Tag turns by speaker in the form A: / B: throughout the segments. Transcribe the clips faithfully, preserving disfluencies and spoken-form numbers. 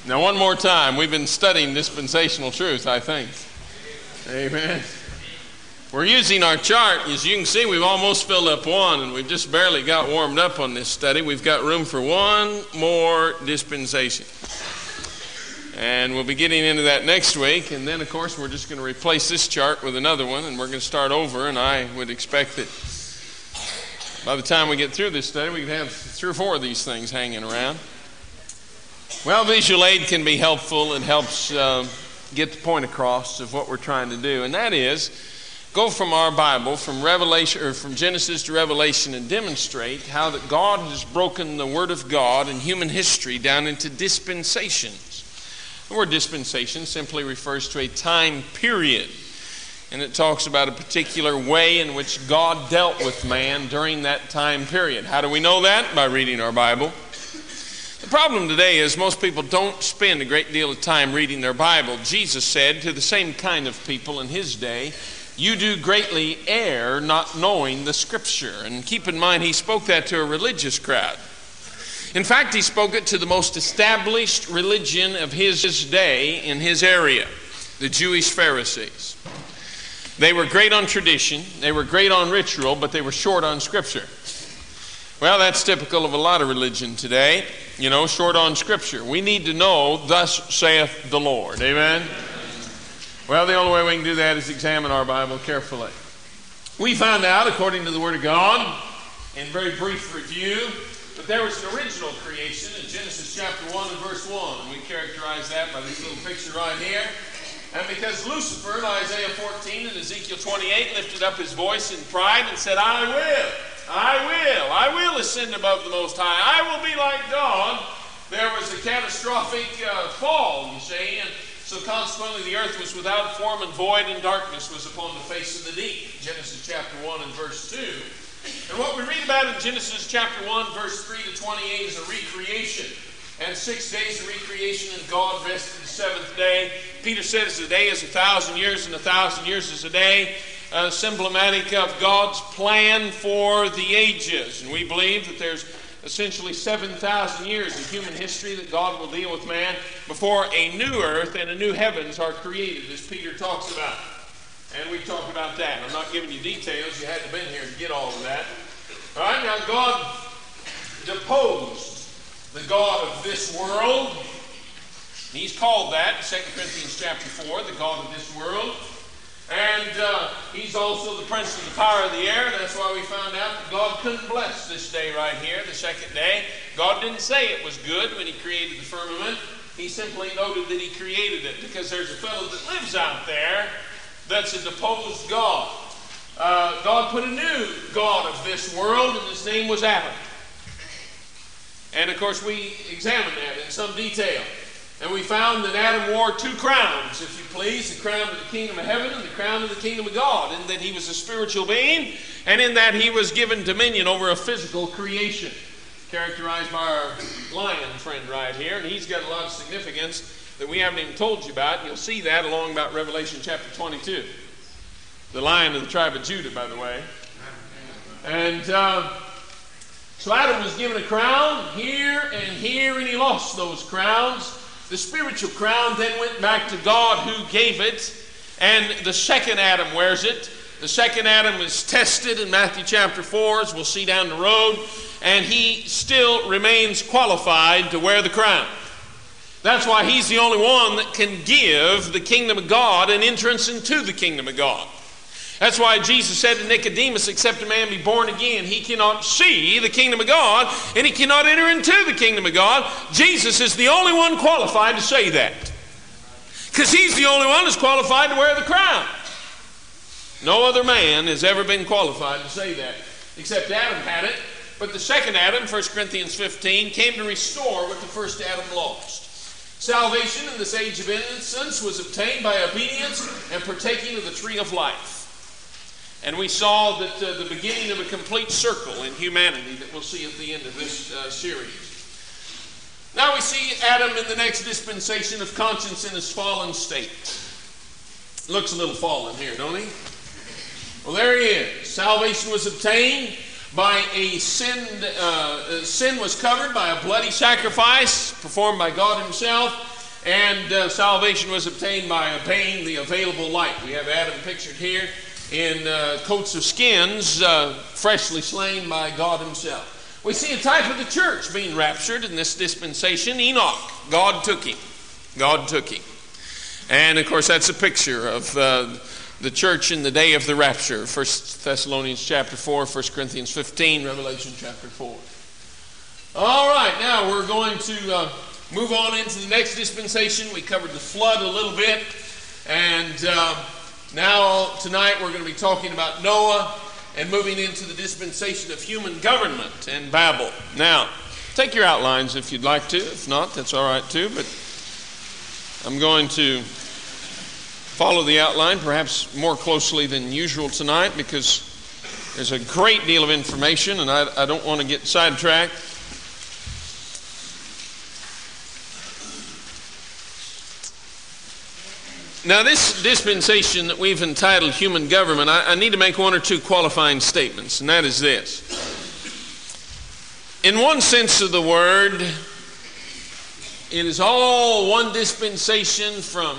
A: Now, one more time. We've been studying dispensational truth, I think. Amen. We're using our chart. As you can see, we've almost filled up one, and we've just barely got warmed up on this study. We've got room for one more dispensation. And we'll be getting into that next week. And then, of course, we're just going to replace this chart with another one, and we're going to start over. And I would expect that by the time we get through this study, we can have three or four of these things hanging around. Well, visual aid can be helpful. It helps uh, get the point across of what we're trying to do. And that is, go from our Bible, from Revelation or from Genesis to Revelation, and demonstrate how that God has broken the Word of God and human history down into dispensations. The word dispensation simply refers to a time period, and it talks about a particular way in which God dealt with man during that time period. How do we know that? By reading our Bible. The problem today is most people don't spend a great deal of time reading their Bible. Jesus said to the same kind of people in his day, "You do greatly err not knowing the Scripture." And keep in mind, he spoke that to a religious crowd. In fact, he spoke it to the most established religion of his day in his area, the Jewish Pharisees. They were great on tradition, they were great on ritual, but they were short on Scripture. Well, that's typical of a lot of religion today, you know, short on Scripture. We need to know, thus saith the Lord. Amen? Well, the only way we can do that is examine our Bible carefully. We found out, according to the Word of God, in very brief review, that there was an original creation in Genesis chapter one and verse one. And we characterize that by this little picture right here. And because Lucifer in Isaiah fourteen and Ezekiel twenty-eight lifted up his voice in pride and said, I will, I will, I will ascend above the Most High. I will be like God. There was a catastrophic uh, fall, you see, and so consequently the earth was without form and void, and darkness was upon the face of the deep. Genesis chapter one and verse two. And what we read about in Genesis chapter one, verse three to twenty-eight is a recreation. And six days of recreation, and God rested the seventh day. Peter said, as a day is a thousand years, and a thousand years is a day. Uh, symptomatic of God's plan for the ages. And we believe that there's essentially seven thousand years of human history that God will deal with man before a new earth and a new heavens are created, as Peter talks about. And we talk about that. I'm not giving you details. You had to have been here to get all of that. All right, now God deposed the God of this world. He's called that in Second Corinthians chapter four, the God of this world. And uh, he's also the prince of the power of the air. And that's why we found out that God couldn't bless this day right here, the second day. God didn't say it was good when he created the firmament. He simply noted that he created it, because there's a fellow that lives out there that's a deposed God. Uh, God put a new God of this world, and his name was Adam. And of course we examined that in some detail. And we found that Adam wore two crowns, if you please, the crown of the kingdom of heaven and the crown of the kingdom of God, in that he was a spiritual being, and in that he was given dominion over a physical creation, characterized by our lion friend right here. And he's got a lot of significance that we haven't even told you about. You'll see that along about Revelation chapter twenty-two. The lion of the tribe of Judah, by the way. And uh, so Adam was given a crown here and here, and he lost those crowns. The spiritual crown then went back to God, who gave it, and the second Adam wears it. The second Adam was tested in Matthew chapter four, as we'll see down the road, and he still remains qualified to wear the crown. That's why he's the only one that can give the kingdom of God an entrance into the kingdom of God. That's why Jesus said to Nicodemus, except a man be born again, he cannot see the kingdom of God, and he cannot enter into the kingdom of God. Jesus is the only one qualified to say that, because he's the only one that's qualified to wear the crown. No other man has ever been qualified to say that, except Adam had it. But the second Adam, First Corinthians fifteen, came to restore what the first Adam lost. Salvation in this age of innocence was obtained by obedience and partaking of the tree of life. And we saw that uh, the beginning of a complete circle in humanity that we'll see at the end of this uh, series. Now we see Adam in the next dispensation of conscience in his fallen state. Looks a little fallen here, don't he? Well, there he is. Salvation was obtained by a sin, uh, sin was covered by a bloody sacrifice performed by God himself, and uh, salvation was obtained by obeying the available light. We have Adam pictured here in uh, coats of skins, uh, freshly slain by God himself. We see a type of the church being raptured in this dispensation. Enoch, God took him. God took him. And of course that's a picture of uh, the church in the day of the rapture. First Thessalonians chapter four, First Corinthians fifteen, Revelation chapter four. All right, now we're going to uh, move on into the next dispensation. We covered the flood a little bit, and uh, now tonight we're going to be talking about Noah and moving into the dispensation of human government and Babel. Now, take your outlines if you'd like to. If not, that's all right too, but I'm going to follow the outline perhaps more closely than usual tonight, because there's a great deal of information and I, I don't want to get sidetracked. Now, this dispensation that we've entitled Human Government, I, I need to make one or two qualifying statements, and that is this. In one sense of the word, it is all one dispensation from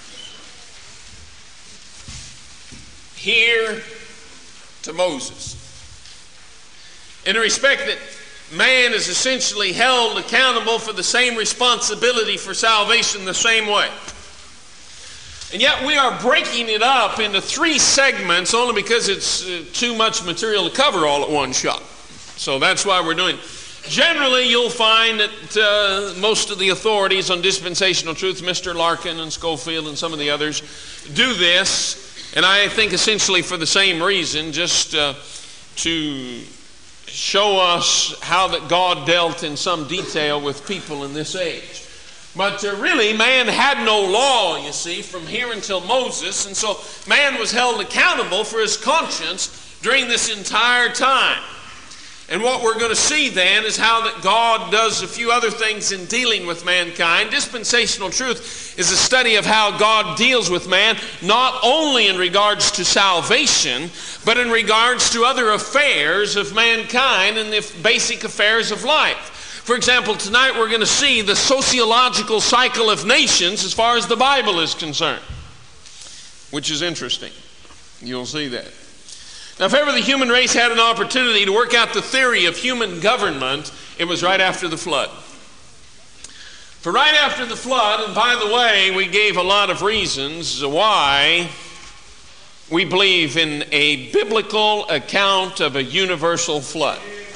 A: here to Moses, in the respect that man is essentially held accountable for the same responsibility for salvation the same way. And yet we are breaking it up into three segments only because it's uh, too much material to cover all at one shot. So that's why we're doing it. Generally, you'll find that uh, most of the authorities on dispensational truth, Mister Larkin and Schofield and some of the others, do this. And I think essentially for the same reason, just uh, to show us how that God dealt in some detail with people in this age. But uh, really, man had no law, you see, from here until Moses. And so man was held accountable for his conscience during this entire time. And what we're going to see then is how that God does a few other things in dealing with mankind. Dispensational truth is a study of how God deals with man, not only in regards to salvation, but in regards to other affairs of mankind and the basic affairs of life. For example, tonight we're going to see the sociological cycle of nations as far as the Bible is concerned, which is interesting. You'll see that. Now, if ever the human race had an opportunity to work out the theory of human government, it was right after the flood. For right after the flood, and by the way, we gave a lot of reasons why we believe in a biblical account of a universal flood.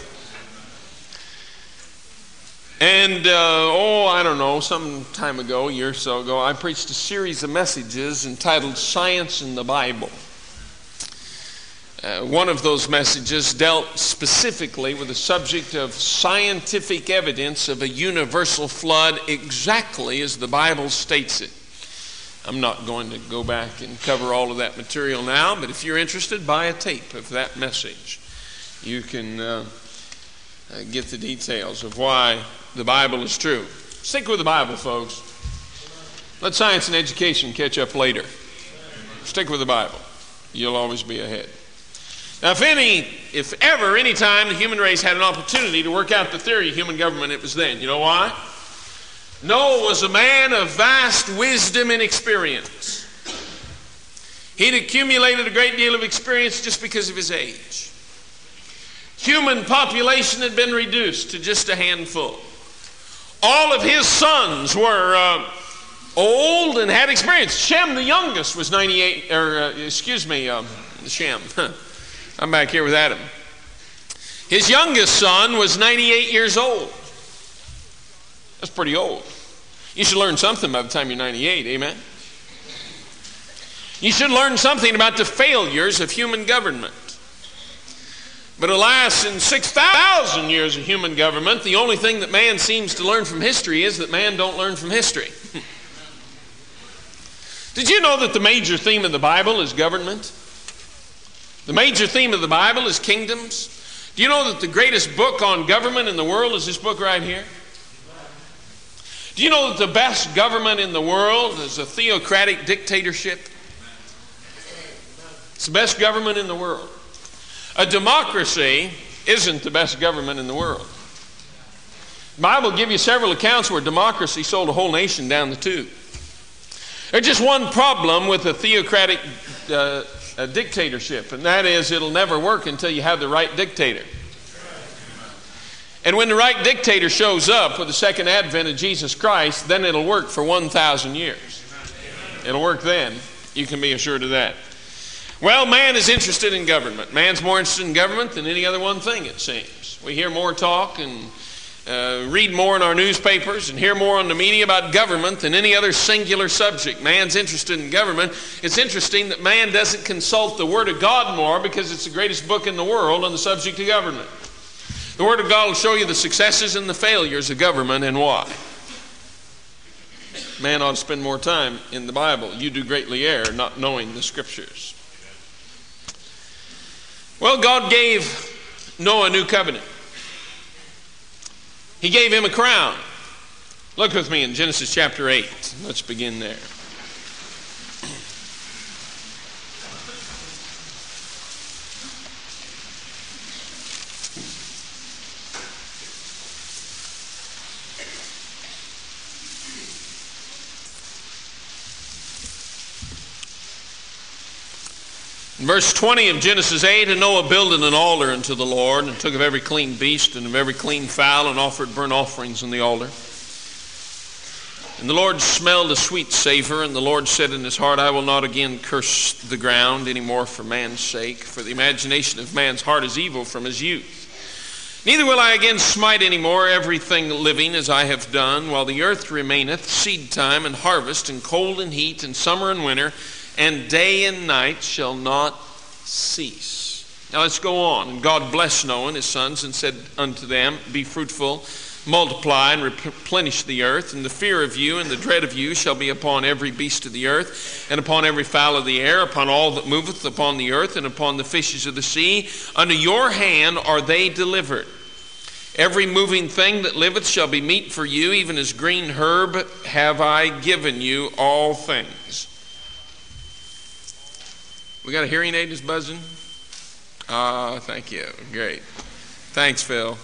A: And, uh, oh, I don't know, some time ago, a year or so ago, I preached a series of messages entitled Science in the Bible. Uh, one of those messages dealt specifically with the subject of scientific evidence of a universal flood exactly as the Bible states it. I'm not going to go back and cover all of that material now, but if you're interested, buy a tape of that message. You can uh, uh, get the details of why the Bible is true. Stick with the Bible, folks. Let science and education catch up later. Stick with the Bible. You'll always be ahead. Now, if any, if ever, any time the human race had an opportunity to work out the theory of human government, it was then. You know why? Noah was a man of vast wisdom and experience. He'd accumulated a great deal of experience just because of his age. Human population had been reduced to just a handful. All of his sons were uh, old and had experience. Shem, the youngest, was ninety-eight, or uh, excuse me, um, Shem. I'm back here with Adam. His youngest son was ninety-eight years old. That's pretty old. You should learn something by the time you're ninety-eight, amen? You should learn something about the failures of human government. But alas, in six thousand years of human government, the only thing that man seems to learn from history is that man don't learn from history. Did you know that the major theme of the Bible is government? The major theme of the Bible is kingdoms. Do you know that the greatest book on government in the world is this book right here? Do you know that the best government in the world is a theocratic dictatorship? It's the best government in the world. A democracy isn't the best government in the world. The Bible will give you several accounts where democracy sold a whole nation down the tube. There's just one problem with a theocratic uh, a dictatorship, and that is it'll never work until you have the right dictator. And when the right dictator shows up with the second advent of Jesus Christ, then it'll work for one thousand years. It'll work then. You can be assured of that. Well, man is interested in government. Man's more interested in government than any other one thing, it seems. We hear more talk and uh, read more in our newspapers and hear more on the media about government than any other singular subject. Man's interested in government. It's interesting that man doesn't consult the Word of God more because it's the greatest book in the world on the subject of government. The Word of God will show you the successes and the failures of government and why. Man ought to spend more time in the Bible. You do greatly err not knowing the Scriptures. Well, God gave Noah a new covenant. He gave him a crown. Look with me in Genesis chapter eight. Let's begin there. In verse twenty of Genesis eight, and Noah builded an altar unto the Lord, and took of every clean beast and of every clean fowl, and offered burnt offerings on the altar. And the Lord smelled a sweet savor, and the Lord said in his heart, I will not again curse the ground any more for man's sake, for the imagination of man's heart is evil from his youth. Neither will I again smite any more everything living as I have done, while the earth remaineth, seed time and harvest, and cold and heat, and summer and winter, and day and night shall not cease. Now let's go on. And God blessed Noah and his sons and said unto them, Be fruitful, multiply, and replenish the earth. And the fear of you and the dread of you shall be upon every beast of the earth, and upon every fowl of the air, upon all that moveth upon the earth, and upon the fishes of the sea. Under your hand are they delivered. Every moving thing that liveth shall be meat for you, even as green herb have I given you all things. We got a hearing aid that's buzzing? Ah, oh, thank you. Great. Thanks, Phil.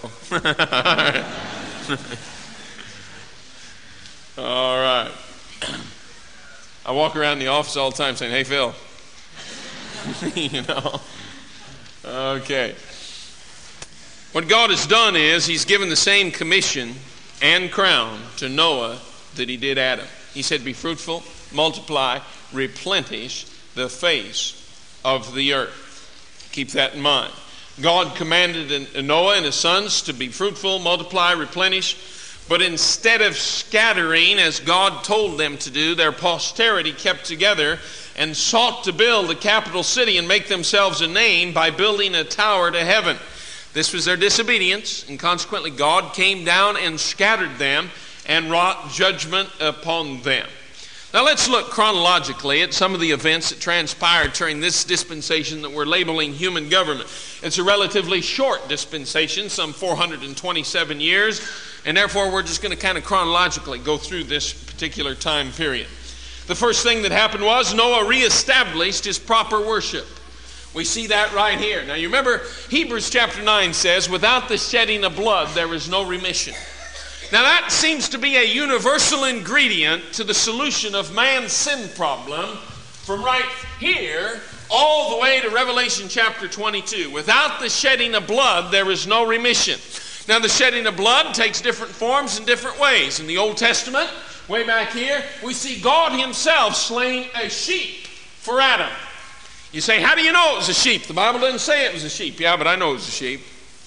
A: All right. I walk around the office all the time saying, Hey, Phil. You know. Okay. What God has done is he's given the same commission and crown to Noah that he did Adam. He said, Be fruitful, multiply, replenish the face of the earth. Keep that in mind. God commanded Noah and his sons to be fruitful, multiply, replenish, but instead of scattering as God told them to do, their posterity kept together and sought to build a capital city and make themselves a name by building a tower to heaven. This was their disobedience, and consequently God came down and scattered them and wrought judgment upon them. Now let's look chronologically at some of the events that transpired during this dispensation that we're labeling human government. It's a relatively short dispensation, some four hundred twenty-seven years, and therefore we're just going to kind of chronologically go through this particular time period. The first thing that happened was Noah reestablished his proper worship. We see that right here. Now you remember Hebrews chapter nine says, without the shedding of blood there is no remission. Now that seems to be a universal ingredient to the solution of man's sin problem from right here all the way to Revelation chapter twenty-two. Without the shedding of blood, there is no remission. Now the shedding of blood takes different forms in different ways. In the Old Testament, way back here, we see God himself slaying a sheep for Adam. You say, how do you know it was a sheep? The Bible doesn't say it was a sheep. Yeah, but I know it was a sheep.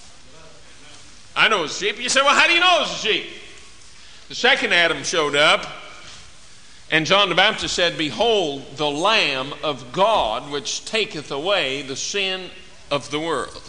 A: I know it was a sheep. You say, well, how do you know it was a sheep? The second Adam showed up, and John the Baptist said, Behold, the Lamb of God, which taketh away the sin of the world.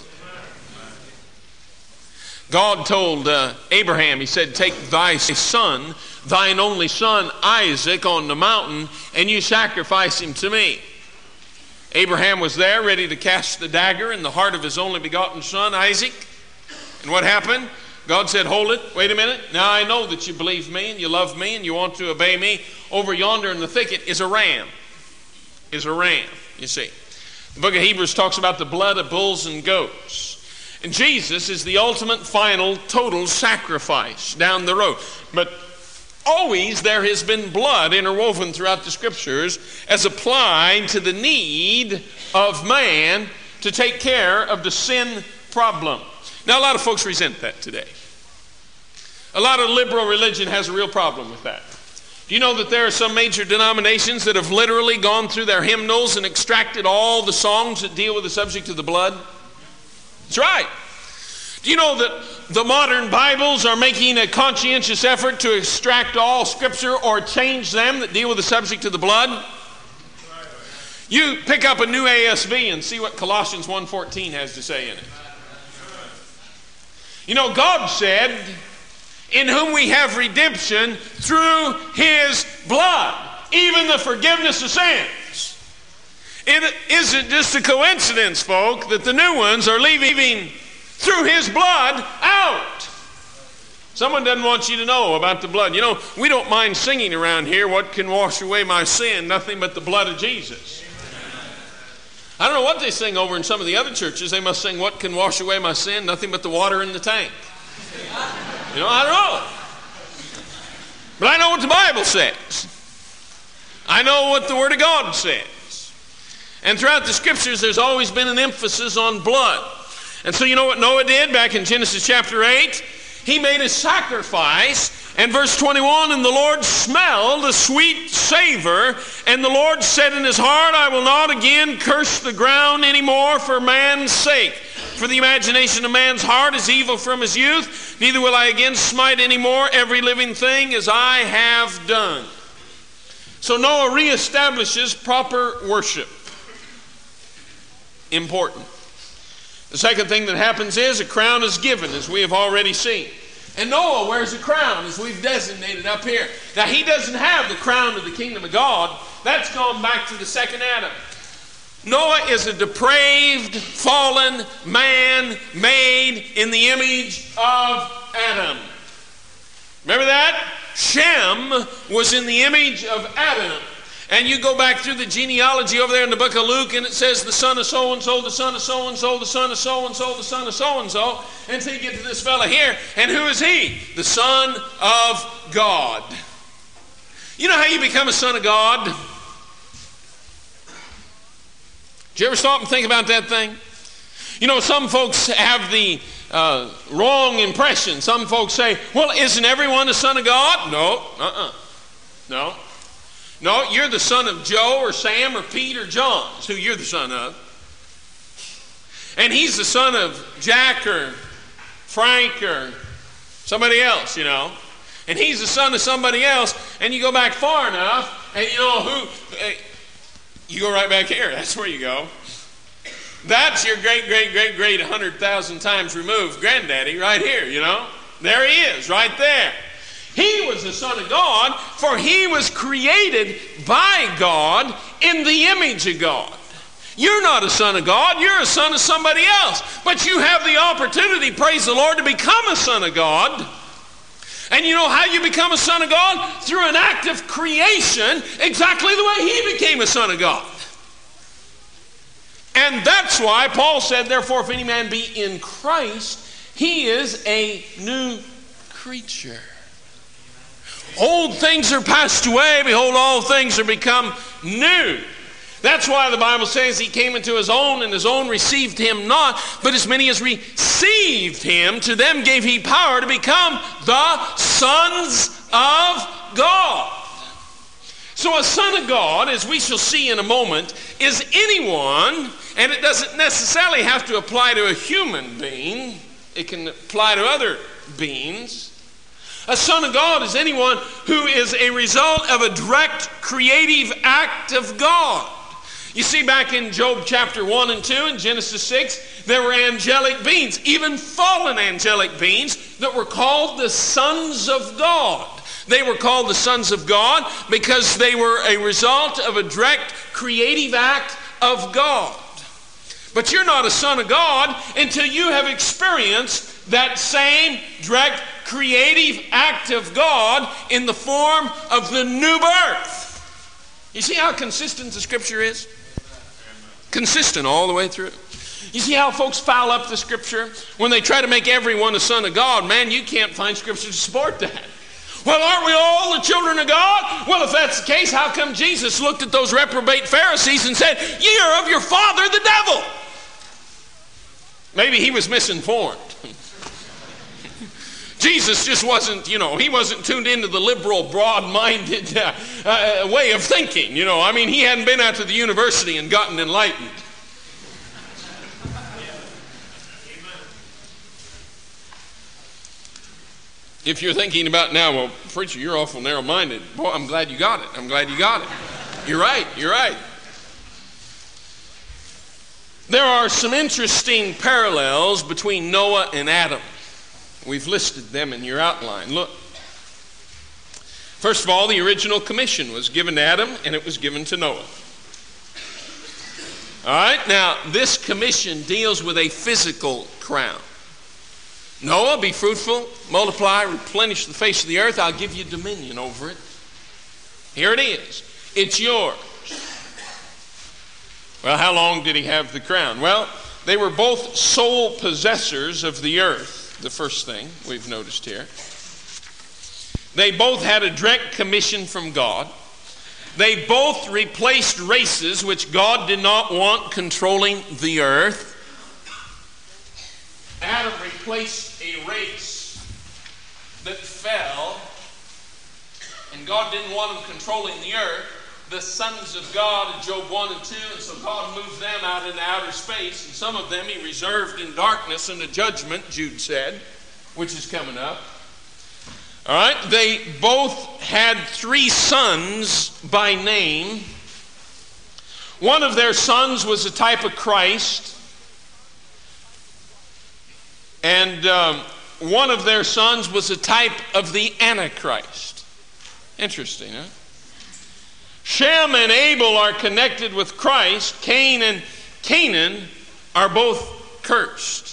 A: God told uh, Abraham, he said, Take thy son, thine only son, Isaac, on the mountain, and you sacrifice him to me. Abraham was there, ready to cast the dagger in the heart of his only begotten son, Isaac. And what happened? God said, hold it, wait a minute. Now I know that you believe me and you love me and you want to obey me. Over yonder in the thicket is a ram. Is a ram, you see. The book of Hebrews talks about the blood of bulls and goats. And Jesus is the ultimate, final, total sacrifice down the road. But always there has been blood interwoven throughout the Scriptures as applied to the need of man to take care of the sin problem. Now, a lot of folks resent that today. A lot of liberal religion has a real problem with that. Do you know that there are some major denominations that have literally gone through their hymnals and extracted all the songs that deal with the subject of the blood? That's right. Do you know that the modern Bibles are making a conscientious effort to extract all Scripture or change them that deal with the subject of the blood? You pick up a new A S B and see what Colossians one fourteen has to say in it. You know, God said, in whom we have redemption through His blood, even the forgiveness of sins. It isn't just a coincidence, folk, that the new ones are leaving through His blood out. Someone doesn't want you to know about the blood. You know, we don't mind singing around here, what can wash away my sin? Nothing but the blood of Jesus. I don't know what they sing over in some of the other churches. They must sing, what can wash away my sin? Nothing but the water in the tank. You know, I don't know. But I know what the Bible says. I know what the Word of God says. And throughout the Scriptures, there's always been an emphasis on blood. And so you know what Noah did back in Genesis chapter eight? He made a sacrifice. And verse twenty-one, and the Lord smelled a sweet savor, and the Lord said in his heart, I will not again curse the ground anymore for man's sake. For the imagination of man's heart is evil from his youth, neither will I again smite any more every living thing as I have done. So Noah reestablishes proper worship. Important. The second thing that happens is a crown is given, as we have already seen. And Noah wears a crown, as we've designated up here. Now, he doesn't have the crown of the kingdom of God. That's gone back to the second Adam. Noah is a depraved, fallen man made in the image of Adam. Remember that? Shem was in the image of Adam. And you go back through the genealogy over there in the book of Luke, and it says the son of so-and-so, the son of so-and-so, the son of so-and-so, the son of so-and-so. Until you get to this fella here. And who is he? The Son of God. You know how you become a son of God? Did you ever stop and think about that thing? You know, some folks have the uh, wrong impression. Some folks say, well, isn't everyone a son of God? No. Uh-uh. No. No, you're the son of Joe or Sam or Pete or John. That's who you're the son of. And he's the son of Jack or Frank or somebody else, you know. And he's the son of somebody else. And you go back far enough, and you know who... Uh, you go right back here. That's where you go. That's your great, great, great, great one hundred thousand times removed granddaddy right here, you know. There he is, right there. He was the Son of God, for he was created by God in the image of God. You're not a son of God, you're a son of somebody else. But you have the opportunity, praise the Lord, to become a son of God. And you know how you become a son of God? Through an act of creation, exactly the way he became a son of God. And that's why Paul said, therefore, if any man be in Christ, he is a new creature. Old things are passed away, behold, all things are become new. That's why the Bible says he came into his own, and his own received him not. But as many as received him, to them gave he power to become the sons of God. So a son of God, as we shall see in a moment, is anyone, and it doesn't necessarily have to apply to a human being. It can apply to other beings. A son of God is anyone who is a result of a direct creative act of God. You see, back in Job chapter one and two and Genesis six, there were angelic beings, even fallen angelic beings, that were called the sons of God. They were called the sons of God because they were a result of a direct creative act of God. But you're not a son of God until you have experienced that same direct creative act of God in the form of the new birth. You see how consistent the Scripture is? Consistent all the way through. You see how folks foul up the Scripture? When they try to make everyone a son of God, man, you can't find Scripture to support that. Well, aren't we all the children of God? Well, if that's the case, how come Jesus looked at those reprobate Pharisees and said, "Ye are of your father, the devil"? Maybe he was misinformed. Jesus just wasn't, you know, he wasn't tuned into the liberal, broad-minded uh, uh, way of thinking, you know. I mean, he hadn't been out to the university and gotten enlightened. If you're thinking about now, well, preacher, you're awful narrow-minded. Boy, I'm glad you got it. I'm glad you got it. You're right. You're right. There are some interesting parallels between Noah and Adam. We've listed them in your outline. Look. First of all, the original commission was given to Adam, and it was given to Noah. All right, now this commission deals with a physical crown. Noah, be fruitful, multiply, replenish the face of the earth. I'll give you dominion over it. Here it is. It's yours. Well, how long did he have the crown? Well, they were both sole possessors of the earth. The first thing we've noticed here. They both had a direct commission from God. They both replaced races which God did not want controlling the earth. Adam replaced a race that fell, and God didn't want them controlling the earth. The sons of God in Job one and two, and so God moved them out into outer space, and some of them he reserved in darkness unto judgment, Jude said, which is coming up. All right, they both had three sons by name. One of their sons was a type of Christ, and um, one of their sons was a type of the Antichrist. Interesting, huh? Shem and Abel are connected with Christ. Cain and Canaan are both cursed.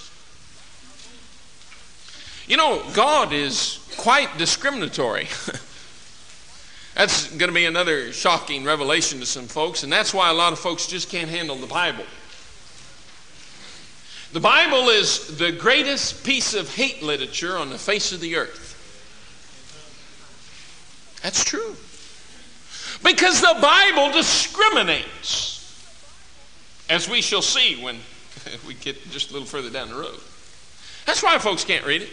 A: You know, God is quite discriminatory. That's going to be another shocking revelation to some folks, and that's why a lot of folks just can't handle the Bible. The Bible is the greatest piece of hate literature on the face of the earth. That's true. Because the Bible discriminates, as we shall see when we get just a little further down the road. That's why folks can't read it.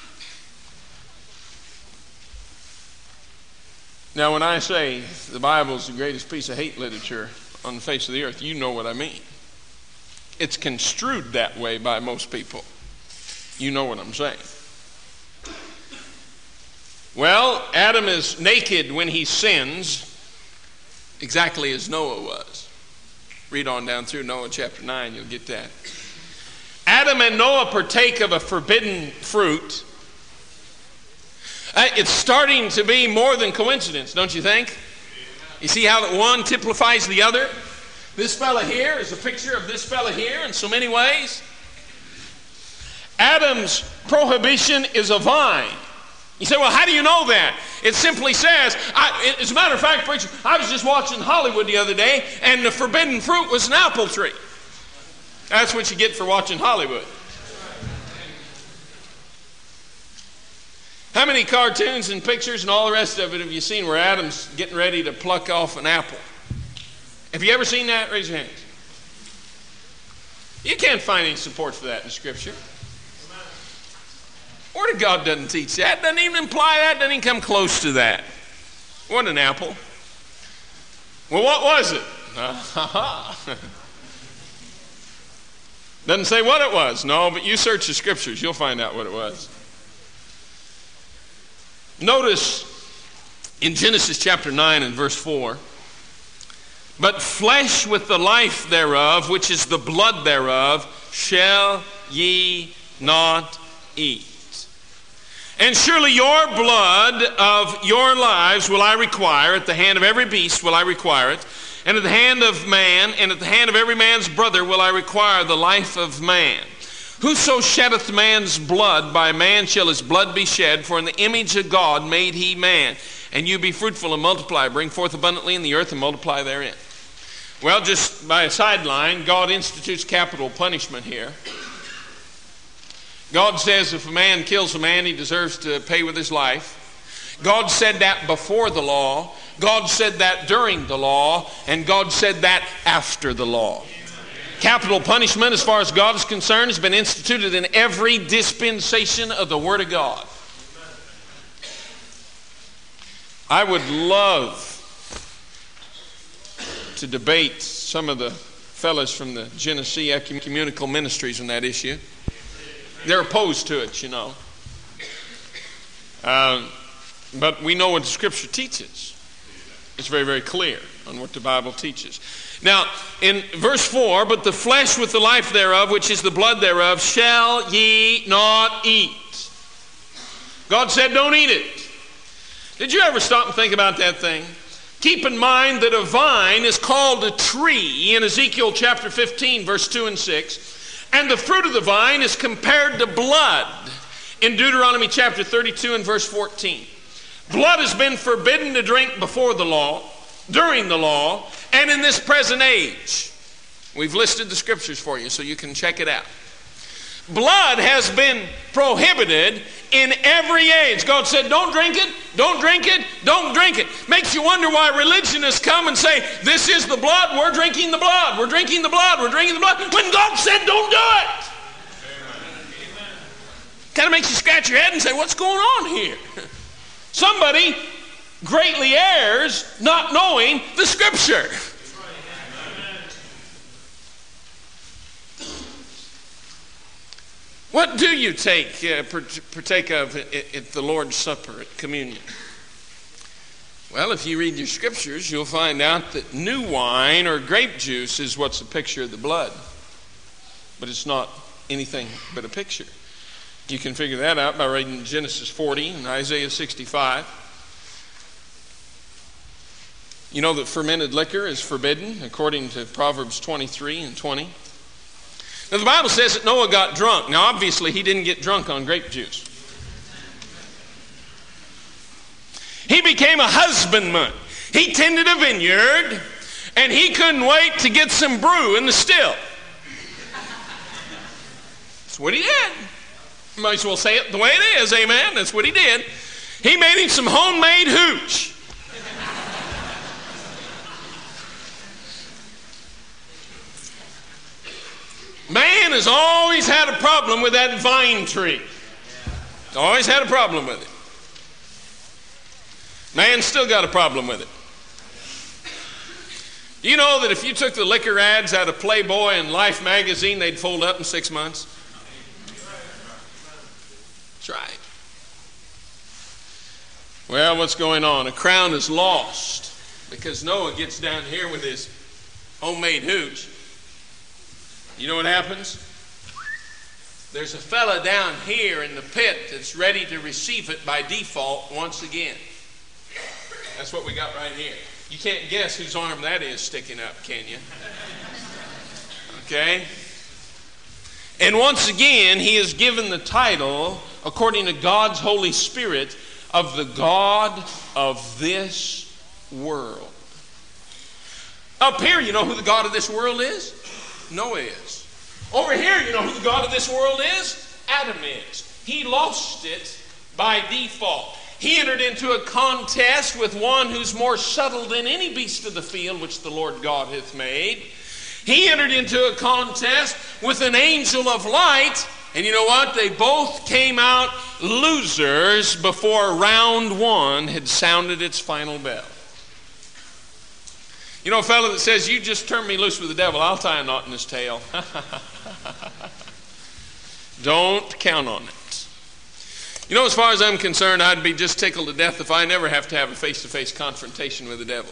A: Now, when I say the Bible is the greatest piece of hate literature on the face of the earth, you know what I mean. It's construed that way by most people. You know what I'm saying. Well, Adam is naked when he sins, exactly as Noah was. Read on down through Noah chapter nine, you'll get that. Adam and Noah partake of a forbidden fruit. Uh, it's starting to be more than coincidence, don't you think? You see how that one typifies the other? This fella here is a picture of this fella here in so many ways. Adam's prohibition is a vine. You say, well, how do you know that? It simply says, I, as a matter of fact, preacher, I was just watching Hollywood the other day, and the forbidden fruit was an apple tree. That's what you get for watching Hollywood. How many cartoons and pictures and all the rest of it have you seen where Adam's getting ready to pluck off an apple? Have you ever seen that? Raise your hands. You can't find any support for that in Scripture. Word of God doesn't teach that. Doesn't even imply that. Doesn't even come close to that. What an apple. Well, what was it? Doesn't say what it was. No, but you search the Scriptures. You'll find out what it was. Notice in Genesis chapter nine and verse four, but flesh with the life thereof, which is the blood thereof, shall ye not eat. And surely your blood of your lives will I require, at the hand of every beast will I require it, and at the hand of man, and at the hand of every man's brother will I require the life of man. Whoso sheddeth man's blood, by man shall his blood be shed, for in the image of God made he man. And you be fruitful and multiply, bring forth abundantly in the earth and multiply therein. Well, just by a sideline, God institutes capital punishment here. God says if a man kills a man, he deserves to pay with his life. God said that before the law. God said that during the law. And God said that after the law. Capital punishment, as far as God is concerned, has been instituted in every dispensation of the Word of God. I would love to debate some of the fellas from the Genesee Ecumenical Ministries on that issue. They're opposed to it, you know. Uh, but we know what the Scripture teaches. It's very, very clear on what the Bible teaches. Now, in verse four, but the flesh with the life thereof, which is the blood thereof, shall ye not eat. God said, don't eat it. Did you ever stop and think about that thing? Keep in mind that a vine is called a tree in Ezekiel chapter fifteen, verse two and six. And the fruit of the vine is compared to blood in Deuteronomy chapter thirty-two and verse fourteen. Blood has been forbidden to drink before the law, during the law, and in this present age. We've listed the scriptures for you so you can check it out. Blood has been prohibited in every age. God said, don't drink it, don't drink it, don't drink it. Makes you wonder why religionists come and say, this is the blood, we're drinking the blood, we're drinking the blood, we're drinking the blood, when God said, don't do it. Kind of makes you scratch your head and say, what's going on here? Somebody greatly errs not knowing the Scripture. What do you take, uh, partake of at, at the Lord's Supper, at communion? Well, if you read your scriptures, you'll find out that new wine or grape juice is what's a picture of the blood. But it's not anything but a picture. You can figure that out by reading Genesis forty and Isaiah sixty-five. You know that fermented liquor is forbidden according to Proverbs twenty-three and twenty. Now, the Bible says that Noah got drunk. Now, obviously, he didn't get drunk on grape juice. He became a husbandman. He tended a vineyard, and he couldn't wait to get some brew in the still. That's what he did. You might as well say it the way it is, amen? That's what he did. He made him some homemade hooch. Man has always had a problem with that vine tree. Always had a problem with it. Man's still got a problem with it. You know that if you took the liquor ads out of Playboy and Life magazine, they'd fold up in six months? That's right. Well, what's going on? A crown is lost because Noah gets down here with his homemade hooch. You know what happens? There's a fella down here in the pit that's ready to receive it by default once again. That's what we got right here. You can't guess whose arm that is sticking up, can you? Okay? And once again, he is given the title, according to God's Holy Spirit, of the God of this world. Up here, you know who the God of this world is? Noah is. Over here, you know who the God of this world is? Adam is. He lost it by default. He entered into a contest with one who's more subtle than any beast of the field which the Lord God hath made. He entered into a contest with an angel of light, and you know what? They both came out losers before round one had sounded its final bell. You know a fellow that says, you just turn me loose with the devil, I'll tie a knot in his tail. Don't count on it. You know, as far as I'm concerned, I'd be just tickled to death if I never have to have a face-to-face confrontation with the devil.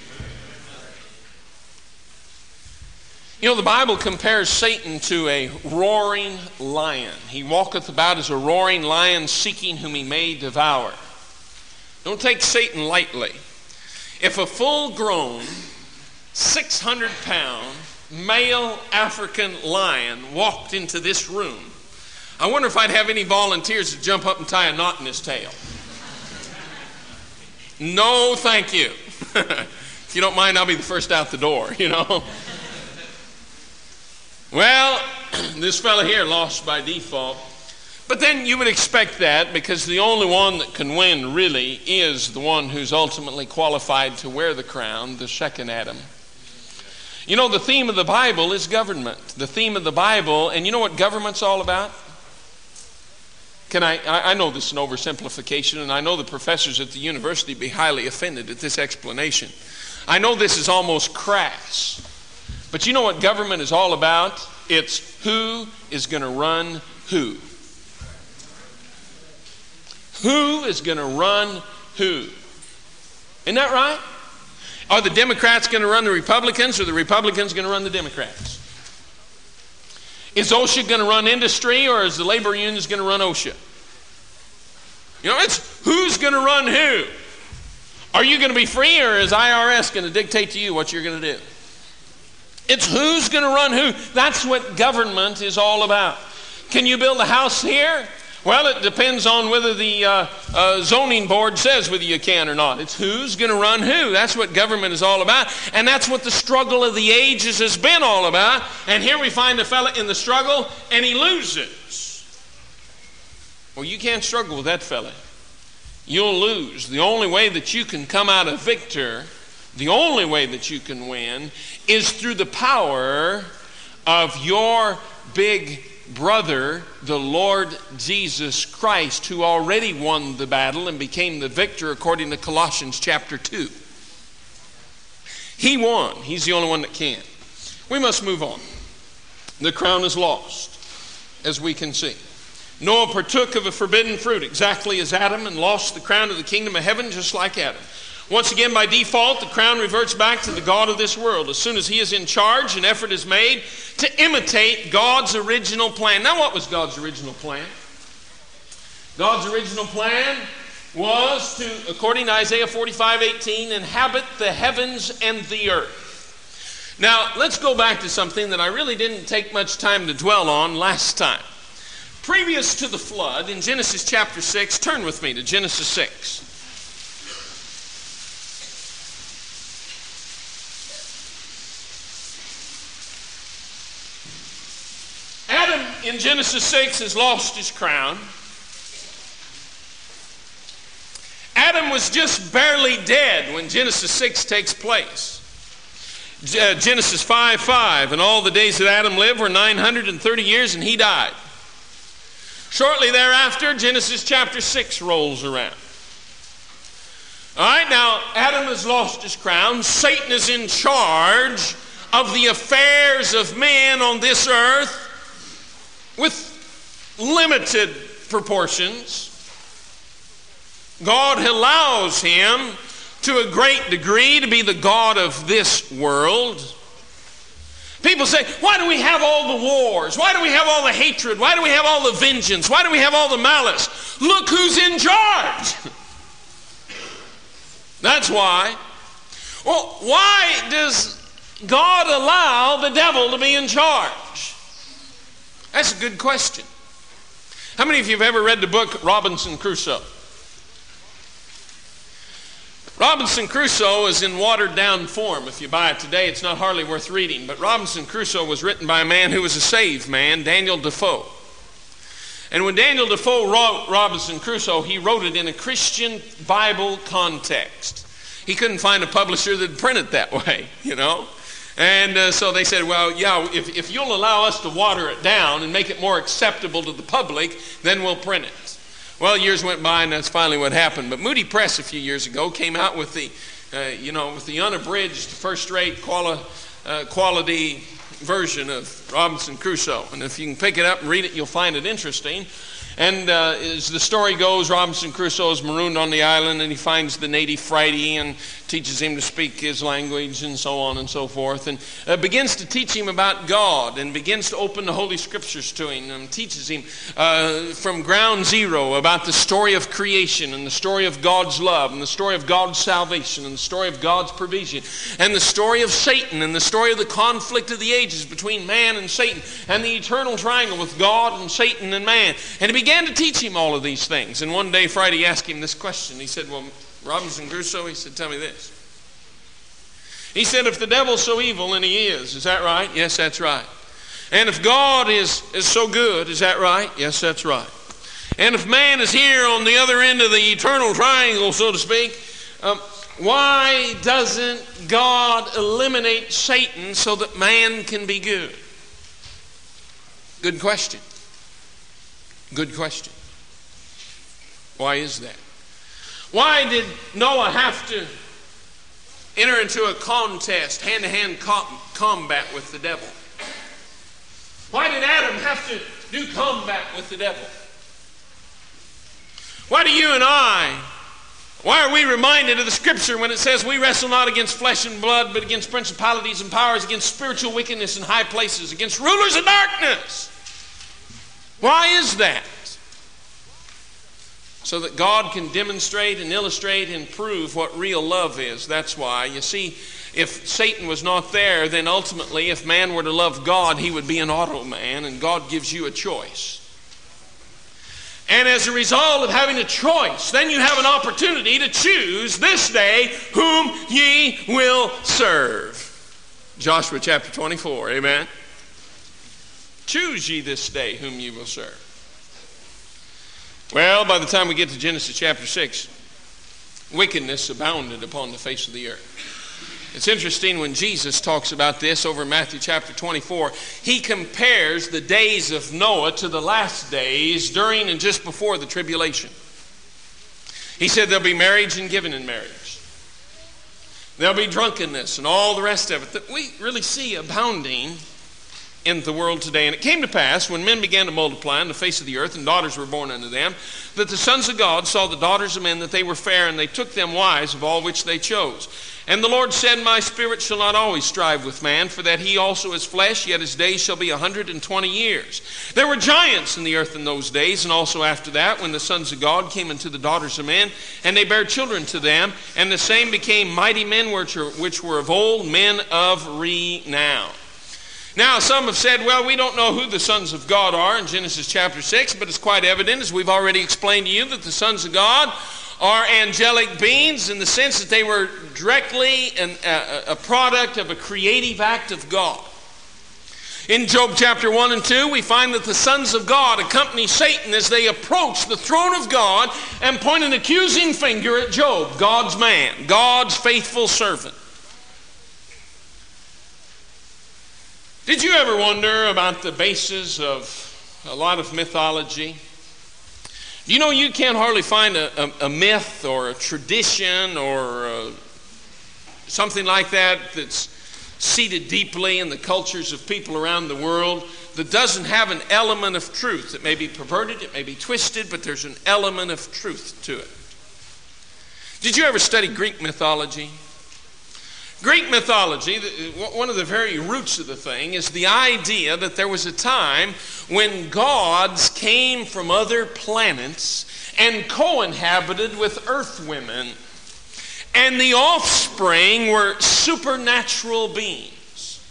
A: You know, the Bible compares Satan to a roaring lion. He walketh about as a roaring lion, seeking whom he may devour. Don't take Satan lightly. If a full-grown, six hundred pound, male African lion walked into this room, I wonder if I'd have any volunteers to jump up and tie a knot in his tail. No, thank you. If you don't mind, I'll be the first out the door, you know. Well, this fella here lost by default. But then you would expect that, because the only one that can win really is the one who's ultimately qualified to wear the crown, the second Adam. You know, the theme of the Bible is government. The theme of the Bible, and you know what government's all about? Can I, I know this is an oversimplification, and I know the professors at the university be highly offended at this explanation. I know this is almost crass, but you know what government is all about? It's who is going to run who. Who is going to run who? Isn't that right? Are the Democrats going to run the Republicans, or the Republicans going to run the Democrats? Is OSHA going to run industry, or is the labor unions going to run OSHA? You know, it's who's going to run who. Are you going to be free, or is I R S going to dictate to you what you're going to do? It's who's going to run who. That's what government is all about. Can you build a house here? Well, it depends on whether the uh, uh, zoning board says whether you can or not. It's who's going to run who. That's what government is all about. And that's what the struggle of the ages has been all about. And here we find a fella in the struggle, and he loses. Well, you can't struggle with that fella. You'll lose. The only way that you can come out a victor, the only way that you can win, is through the power of your big brother, the Lord Jesus Christ, who already won the battle and became the victor according to Colossians chapter two. He won. He's the only one that can. We must move on. The crown is lost, as we can see. Noah partook of a forbidden fruit exactly as Adam, and lost the crown of the kingdom of heaven just like Adam. Once again, by default, the crown reverts back to the God of this world. As soon as he is in charge, an effort is made to imitate God's original plan. Now, what was God's original plan? God's original plan was to, according to Isaiah forty-five eighteen, inhabit the heavens and the earth. Now, let's go back to something that I really didn't take much time to dwell on last time. Previous to the flood, in Genesis chapter six, turn with me to Genesis six. Adam in Genesis six has lost his crown. Adam was just barely dead when Genesis six takes place. Uh, Genesis five five, and all the days that Adam lived were nine hundred thirty years, and he died. Shortly thereafter, Genesis chapter six rolls around. All right, now Adam has lost his crown. Satan is in charge of the affairs of man on this earth with limited proportions. God allows him to a great degree to be the God of this world. People say, why do we have all the wars? Why do we have all the hatred? Why do we have all the vengeance? Why do we have all the malice? Look who's in charge. That's why. Well, why does God allow the devil to be in charge? That's a good question. How many of you have ever read the book Robinson Crusoe? Robinson Crusoe is in watered-down form. If you buy it today, it's not hardly worth reading. But Robinson Crusoe was written by a man who was a saved man, Daniel Defoe. And when Daniel Defoe wrote Robinson Crusoe, he wrote it in a Christian Bible context. He couldn't find a publisher that'd print it that way, you know. And uh, so they said, well, yeah, if, if you'll allow us to water it down and make it more acceptable to the public, then we'll print it. Well, years went by, and that's finally what happened. But Moody Press a few years ago came out with the, uh, you know, with the unabridged, first-rate quali- uh, quality version of Robinson Crusoe. And if you can pick it up and read it, you'll find it interesting. And uh, as the story goes, Robinson Crusoe is marooned on the island, and he finds the native Friday and teaches him to speak his language and so on and so forth, and uh, begins to teach him about God, and begins to open the Holy Scriptures to him, and teaches him uh, from ground zero about the story of creation, and the story of God's love, and the story of God's salvation, and the story of God's provision, and the story of Satan, and the story of the conflict of the ages between man and Satan, and the eternal triangle with God and Satan and man. And he began to teach him all of these things. And one day Friday asked him this question. He said, well, Robinson Crusoe, he said, tell me this. He said, if the devil's so evil, and he is, is that right? Yes, that's right. And if God is, is so good, is that right? Yes, that's right. And if man is here on the other end of the eternal triangle, so to speak, um, why doesn't God eliminate Satan so that man can be good? Good question. Good question. Why is that? Why did Noah have to enter into a contest, hand-to-hand co- combat with the devil? Why did Adam have to do combat with the devil? Why do you and I, why are we reminded of the Scripture when it says we wrestle not against flesh and blood, but against principalities and powers, against spiritual wickedness in high places, against rulers of darkness? Why is that? So that God can demonstrate and illustrate and prove what real love is. That's why. You see, if Satan was not there, then ultimately, if man were to love God, he would be an auto man, and God gives you a choice. And as a result of having a choice, then you have an opportunity to choose this day whom ye will serve. Joshua chapter twenty-four, amen. Choose ye this day whom ye will serve. Well, by the time we get to Genesis chapter six, wickedness abounded upon the face of the earth. It's interesting when Jesus talks about this over in Matthew chapter twenty-four, he compares the days of Noah to the last days during and just before the tribulation. He said there'll be marriage and giving in marriage. There'll be drunkenness and all the rest of it that we really see abounding in the world today. And it came to pass, when men began to multiply on the face of the earth, and daughters were born unto them, that the sons of God saw the daughters of men, that they were fair, and they took them wives of all which they chose. And the Lord said, my spirit shall not always strive with man, for that he also is flesh, yet his days shall be a hundred and twenty years. There were giants in the earth in those days, and also after that, when the sons of God came unto the daughters of men, and they bare children to them, and the same became mighty men which were, which were of old, men of renown. Now, some have said, well, we don't know who the sons of God are in Genesis chapter six, but it's quite evident, as we've already explained to you, that the sons of God are angelic beings in the sense that they were directly an, a, a product of a creative act of God. In Job chapter one and two, we find that the sons of God accompany Satan as they approach the throne of God and point an accusing finger at Job, God's man, God's faithful servant. Did you ever wonder about the basis of a lot of mythology? You know, you can't hardly find a, a, a myth or a tradition or a, something like that that's seated deeply in the cultures of people around the world that doesn't have an element of truth. It may be perverted, it may be twisted, but there's an element of truth to it. Did you ever study Greek mythology? Greek mythology, one of the very roots of the thing, is the idea that there was a time when gods came from other planets and co-inhabited with earth women, and the offspring were supernatural beings.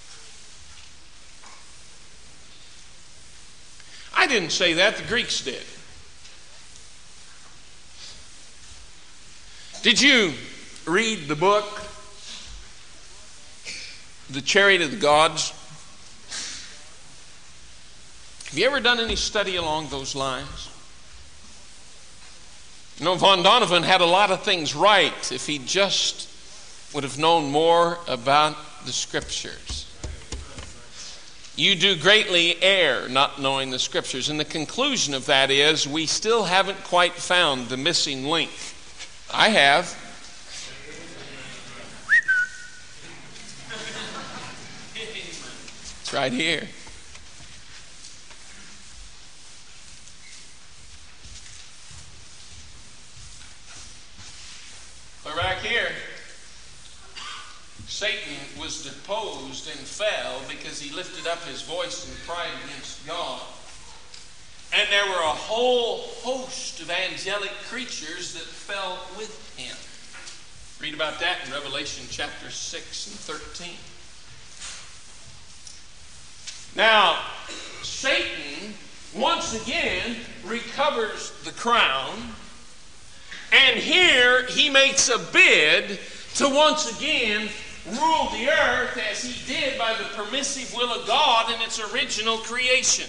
A: I didn't say that, the Greeks did. Did you read the book The Chariot of the Gods? Have you ever done any study along those lines? You know, Von Donovan had a lot of things right if he just would have known more about the Scriptures. You do greatly err not knowing the Scriptures. And the conclusion of that is we still haven't quite found the missing link. I have. It's right here. But back here, Satan was deposed and fell because he lifted up his voice in pride against God. And there were a whole host of angelic creatures that fell with him. Read about that in Revelation chapter six and thirteen. Now, Satan once again recovers the crown, and here he makes a bid to once again ruled the earth as he did by the permissive will of God in its original creation.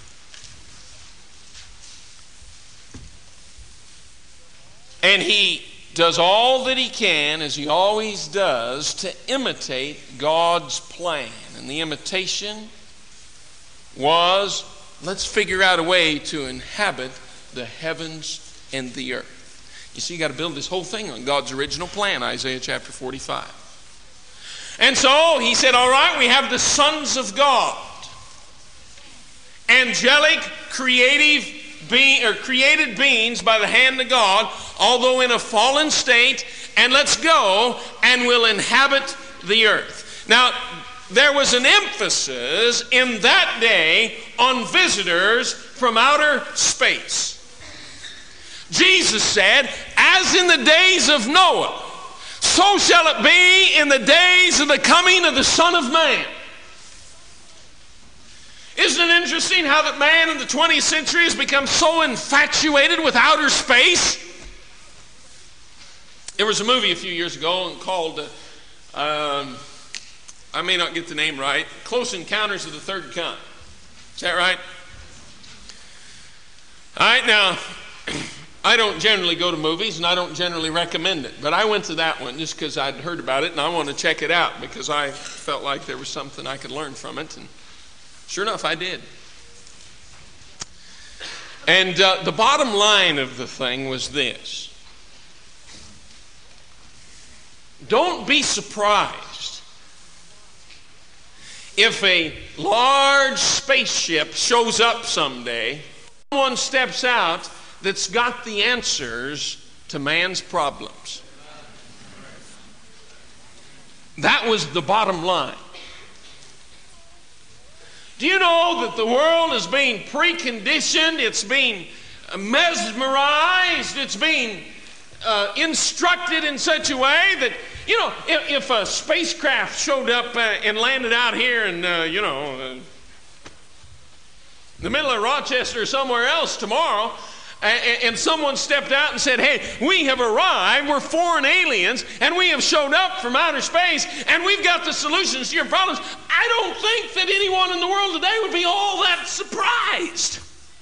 A: And he does all that he can, as he always does, to imitate God's plan. And the imitation was, let's figure out a way to inhabit the heavens and the earth. You see, you got to build this whole thing on God's original plan, Isaiah chapter forty-five. And so he said, all right, we have the sons of God. Angelic, creative being, or created beings by the hand of God, although in a fallen state, and let's go and we'll inhabit the earth. Now, there was an emphasis in that day on visitors from outer space. Jesus said, as in the days of Noah, so shall it be in the days of the coming of the Son of Man. Isn't it interesting how that man in the twentieth century has become so infatuated with outer space? There was a movie a few years ago called, uh, um, I may not get the name right, Close Encounters of the Third Kind. Is that right? All right, now, I don't generally go to movies, and I don't generally recommend it. But I went to that one just because I'd heard about it, and I wanted to check it out because I felt like there was something I could learn from it. And sure enough, I did. And uh, the bottom line of the thing was this. Don't be surprised if a large spaceship shows up someday, someone steps out that's got the answers to man's problems. That was the bottom line. Do you know that the world is being preconditioned, it's being mesmerized, it's being uh, instructed in such a way that, you know, if, if a spacecraft showed up uh, and landed out here in, uh, you know, uh, the middle of Rochester or somewhere else tomorrow, and someone stepped out and said, hey, we have arrived, we're foreign aliens, and we have showed up from outer space, and we've got the solutions to your problems, I don't think that anyone in the world today would be all that surprised.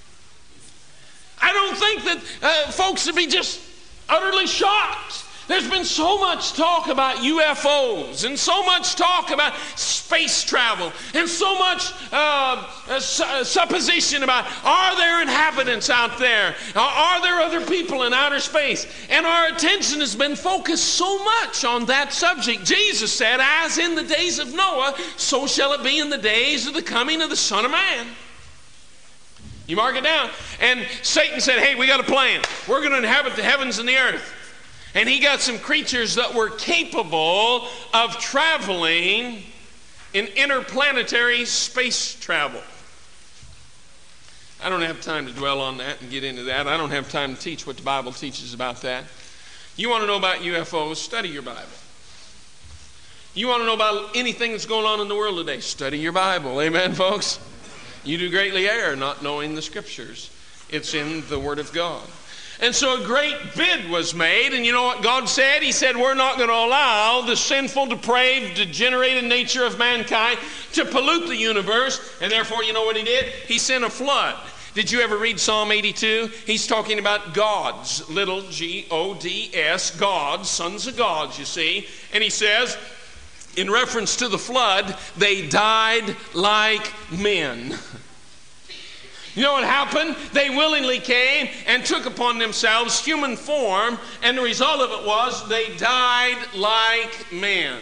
A: I don't think that uh, folks would be just utterly shocked. There's been so much talk about U F Os and so much talk about space travel and so much uh, uh, su- supposition about are there inhabitants out there? Are, are there other people in outer space? And our attention has been focused so much on that subject. Jesus said, as in the days of Noah, so shall it be in the days of the coming of the Son of Man. You mark it down. And Satan said, hey, we got a plan. We're going to inhabit the heavens and the earth. And he got some creatures that were capable of traveling in interplanetary space travel. I don't have time to dwell on that and get into that. I don't have time to teach what the Bible teaches about that. You want to know about U F Os? Study your Bible. You want to know about anything that's going on in the world today? Study your Bible. Amen, folks? You do greatly err not knowing the Scriptures. It's in the Word of God. And so a great bid was made, and you know what God said? He said, we're not going to allow the sinful, depraved, degenerated nature of mankind to pollute the universe, and therefore, you know what he did? He sent a flood. Did you ever read Psalm eighty-two? He's talking about gods, little G O D S, gods, sons of gods, you see. And he says, in reference to the flood, they died like men. You know what happened? They willingly came and took upon themselves human form, and the result of it was they died like men.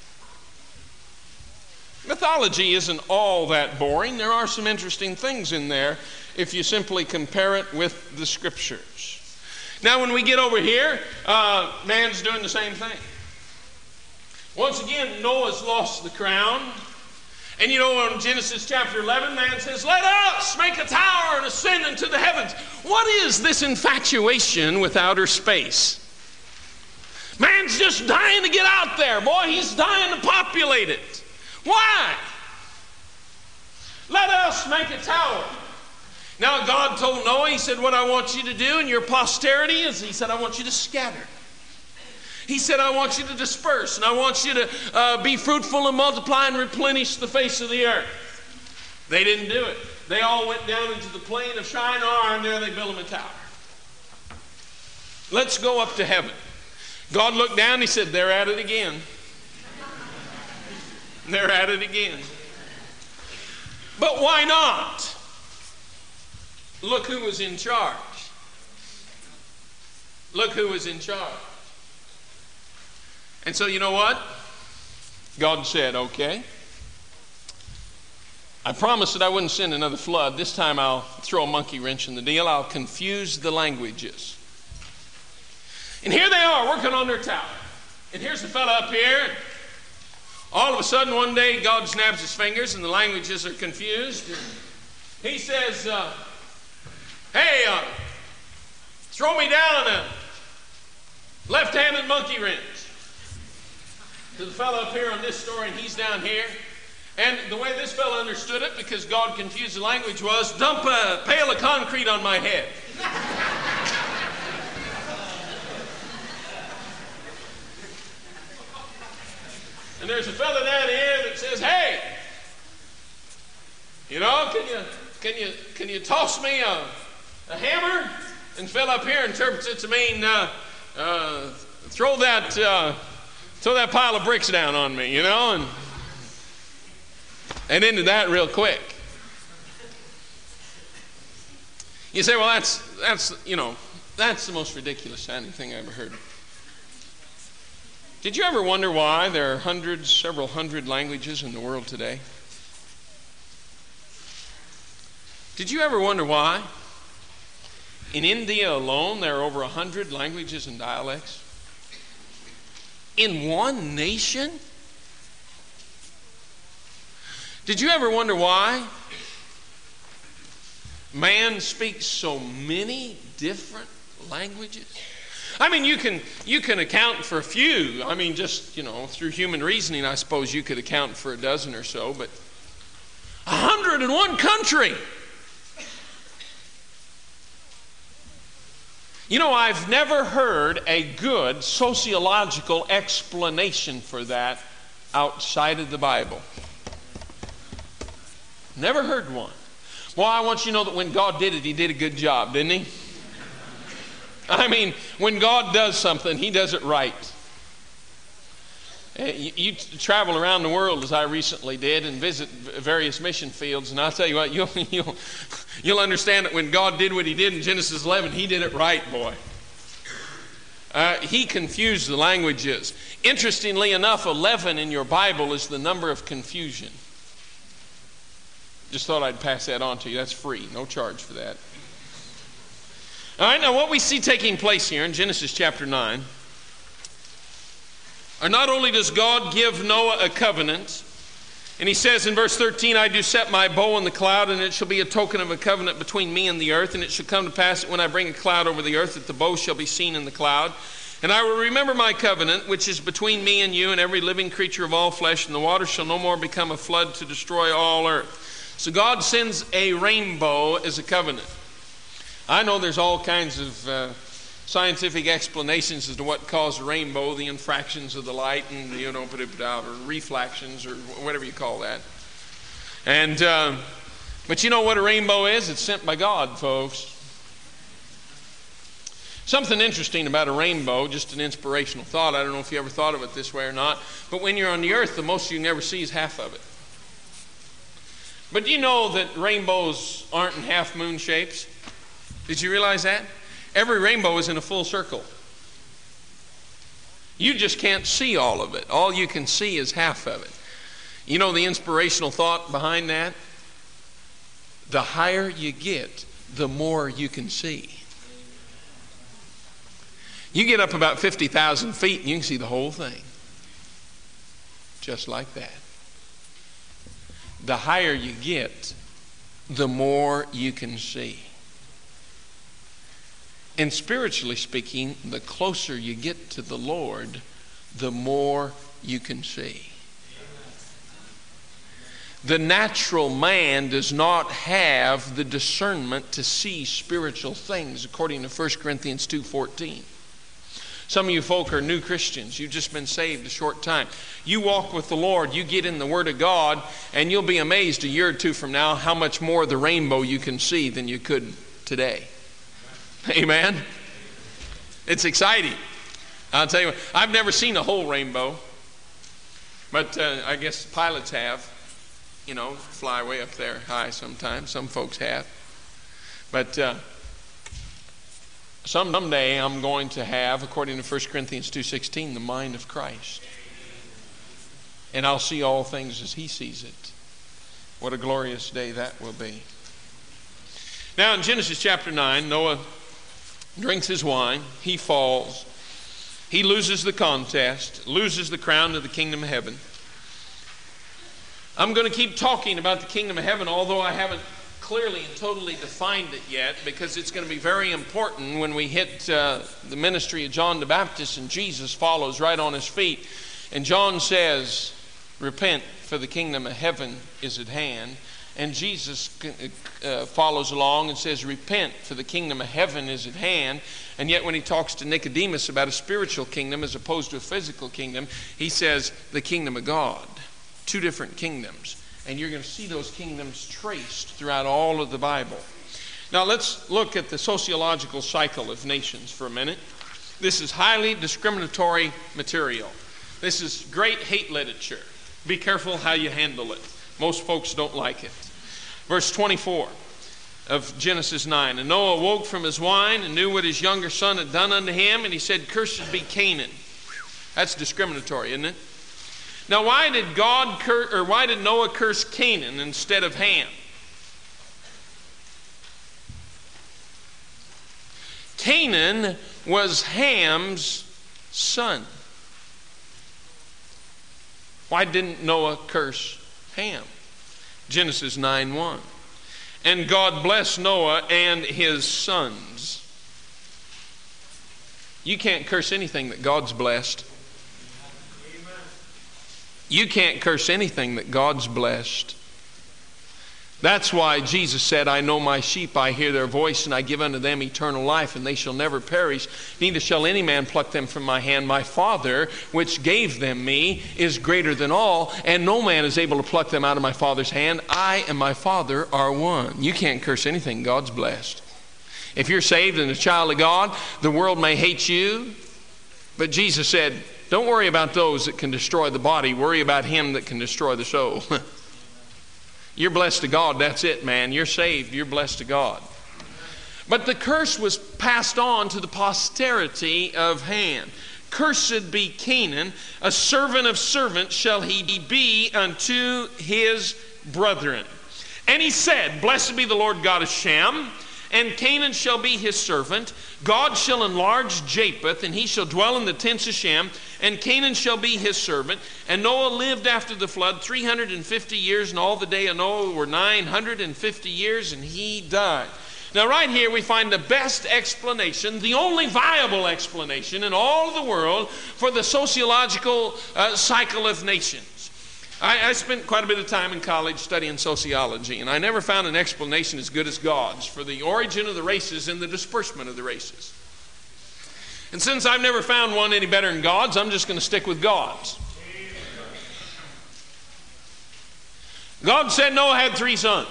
A: Mythology isn't all that boring. There are some interesting things in there if you simply compare it with the Scriptures. Now, when we get over here, uh, man's doing the same thing. Once again, Noah's lost the crown. And you know, in Genesis chapter eleven, man says, let us make a tower and ascend into the heavens. What is this infatuation with outer space? Man's just dying to get out there. Boy, he's dying to populate it. Why? Let us make a tower. Now, God told Noah, he said, what I want you to do in your posterity is, he said, I want you to scatter. He said, I want you to disperse, and I want you to uh, be fruitful and multiply and replenish the face of the earth. They didn't do it. They all went down into the plain of Shinar, and there they built them a tower. Let's go up to heaven. God looked down, he said, they're at it again. They're at it again. But why not? Look who was in charge. Look who was in charge. And so you know what? God said, okay. I promised that I wouldn't send another flood. This time I'll throw a monkey wrench in the deal. I'll confuse the languages. And here they are working on their tower. And here's the fella up here. All of a sudden one day God snaps his fingers and the languages are confused. He says, uh, hey, uh, throw me down a left-handed monkey wrench. To the fellow up here on this story, and he's down here. And the way this fellow understood it, because God confused the language, was dump a pail of concrete on my head. And there's a fellow down here that says, hey, you know, can you can you can you toss me a, a hammer? And fellow up here interprets it to mean uh, uh, throw that uh, throw that pile of bricks down on me, you know, and and into that real quick. You say, well, that's that's you know that's the most ridiculous sounding thing I ever heard. Did you ever wonder why there are hundreds, several hundred languages in the world today? Did you ever wonder why? In India alone, there are over a hundred languages and dialects. In one nation? Did you ever wonder why man speaks so many different languages? I mean, you can you can account for a few. I mean, just, you know, through human reasoning, I suppose you could account for a dozen or so, but a hundred in one country. You know, I've never heard a good sociological explanation for that outside of the Bible. Never heard one. Well, I want you to know that when God did it, he did a good job, didn't he? I mean, when God does something, he does it right. You, you travel around the world, as I recently did, and visit various mission fields, and I'll tell you what, you'll, you'll, you'll understand that when God did what he did in Genesis eleven, he did it right, boy. Uh, he confused the languages. Interestingly enough, eleven in your Bible is the number of confusion. Just thought I'd pass that on to you. That's free, no charge for that. All right, now what we see taking place here in Genesis chapter nine are not only does God give Noah a covenant, and he says in verse thirteen, I do set my bow in the cloud, and it shall be a token of a covenant between me and the earth, and it shall come to pass that when I bring a cloud over the earth, that the bow shall be seen in the cloud. And I will remember my covenant, which is between me and you and every living creature of all flesh, and the water shall no more become a flood to destroy all earth. So God sends a rainbow as a covenant. I know there's all kinds of uh, scientific explanations as to what caused a rainbow, the infractions of the light, and you know, or reflections, or whatever you call that. And uh, but you know what a rainbow is? It's sent by God, folks. Something interesting about a rainbow, just an inspirational thought. I don't know if you ever thought of it this way or not. But when you're on the earth, the most you can ever see is half of it. But do you know that rainbows aren't in half moon shapes? Did you realize that? Every rainbow is in a full circle. You just can't see all of it. All you can see is half of it. You know the inspirational thought behind that? The higher you get, the more you can see. You get up about fifty thousand feet and you can see the whole thing. Just like that. The higher you get, the more you can see. And spiritually speaking, the closer you get to the Lord, the more you can see. The natural man does not have the discernment to see spiritual things, according to First Corinthians two fourteen. Some of you folk are new Christians. You've just been saved a short time. You walk with the Lord, you get in the Word of God, and you'll be amazed a year or two from now how much more of the rainbow you can see than you could today. Amen? It's exciting. I'll tell you what, I've never seen a whole rainbow, but uh, I guess pilots have. You know, fly way up there high sometimes. Some folks have. But uh, someday I'm going to have, according to First Corinthians two sixteen, the mind of Christ. And I'll see all things as He sees it. What a glorious day that will be. Now in Genesis chapter nine, Noah drinks his wine. He falls. He loses the contest, loses the crown of the kingdom of heaven. I'm going to keep talking about the kingdom of heaven, although I haven't clearly and totally defined it yet, because it's going to be very important when we hit uh, the ministry of John the Baptist, and Jesus follows right on his feet. And John says, repent, for the kingdom of heaven is at hand. And Jesus uh, follows along and says, repent, for the kingdom of heaven is at hand. And yet when he talks to Nicodemus about a spiritual kingdom as opposed to a physical kingdom, he says, the kingdom of God. Two different kingdoms. And you're going to see those kingdoms traced throughout all of the Bible. Now let's look at the sociological cycle of nations for a minute. This is highly discriminatory material. This is great hate literature. Be careful how you handle it. Most folks don't like it. Verse twenty-four of Genesis nine. And Noah awoke from his wine and knew what his younger son had done unto him. And he said, cursed be Canaan. That's discriminatory, isn't it? Now, why did God cur- or why did Noah curse Canaan instead of Ham? Canaan was Ham's son. Why didn't Noah curse Ham? Genesis nine one. And God blessed Noah and his sons. You can't curse anything that God's blessed. You can't curse anything that God's blessed. That's why Jesus said, I know my sheep, I hear their voice, and I give unto them eternal life, and they shall never perish, neither shall any man pluck them from my hand. My Father, which gave them me, is greater than all, and no man is able to pluck them out of my Father's hand. I and my Father are one. You can't curse anything God's blessed. If you're saved and a child of God, the world may hate you, but Jesus said, don't worry about those that can destroy the body. Worry about him that can destroy the soul. You're blessed to God. That's it, man. You're saved. You're blessed to God. But the curse was passed on to the posterity of Ham. Cursed be Canaan, a servant of servants shall he be unto his brethren. And he said, blessed be the Lord God of Shem, and Canaan shall be his servant. God shall enlarge Japheth, and he shall dwell in the tents of Shem, and Canaan shall be his servant. And Noah lived after the flood three hundred fifty years, and all the day of Noah were nine hundred fifty years, and he died. Now right here we find the best explanation, the only viable explanation in all of the world for the sociological uh, cycle of nations. I, I spent quite a bit of time in college studying sociology, and I never found an explanation as good as God's for the origin of the races and the disbursement of the races. And since I've never found one any better than God's, I'm just going to stick with God's. God said Noah had three sons.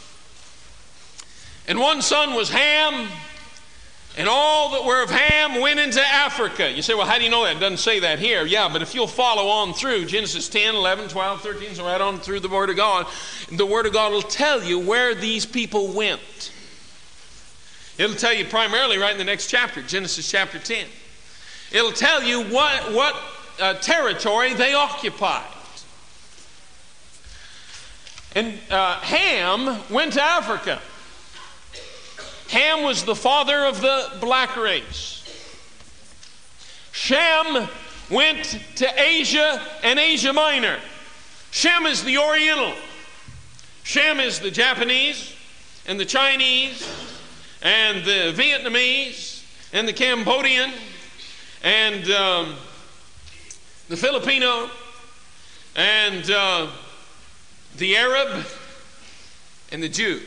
A: And one son was Ham, and all that were of Ham went into Africa. You say, well, how do you know that? It doesn't say that here. Yeah, but if you'll follow on through Genesis ten, eleven, twelve, thirteen, so right on through the Word of God, the Word of God will tell you where these people went. It'll tell you primarily right in the next chapter, Genesis chapter ten. It'll tell you what, what uh, territory they occupied. And uh, Ham went to Africa. Ham was the father of the black race. Shem went to Asia and Asia Minor. Shem is the Oriental. Shem is the Japanese and the Chinese and the Vietnamese and the Cambodian and um, the Filipino and uh, the Arab and the Jew.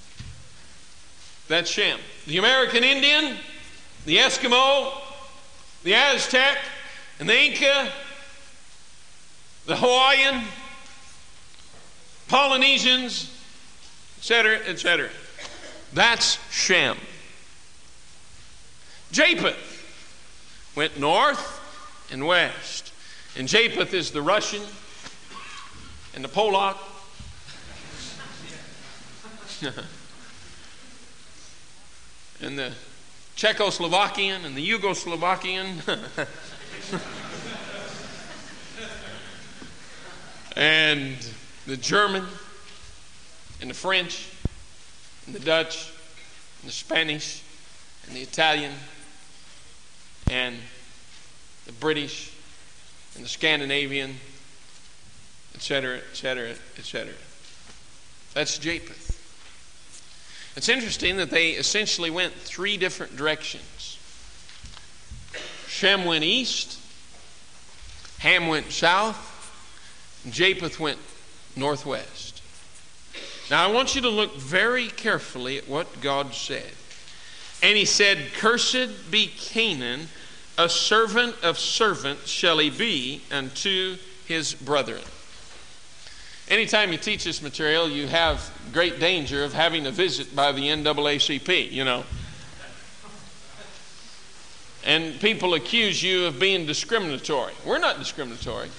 A: That's Shem. The American Indian, the Eskimo, the Aztec, and the Inca, the Hawaiian, Polynesians, et cetera, et cetera. That's Shem. Japheth went north and west. And Japheth is the Russian and the Polak and the Czechoslovakian and the Yugoslovakian and the German and the French and the Dutch and the Spanish and the Italian and the British and the Scandinavian, et cetera, et cetera, et cetera. That's Japheth. It's interesting that they essentially went three different directions. Shem went east, Ham went south, and Japheth went northwest. Now I want you to look very carefully at what God said. And he said, "Cursed be Canaan, a servant of servants shall he be unto his brethren." Anytime you teach this material, you have great danger of having a visit by the N double A C P, you know. And people accuse you of being discriminatory. We're not discriminatory.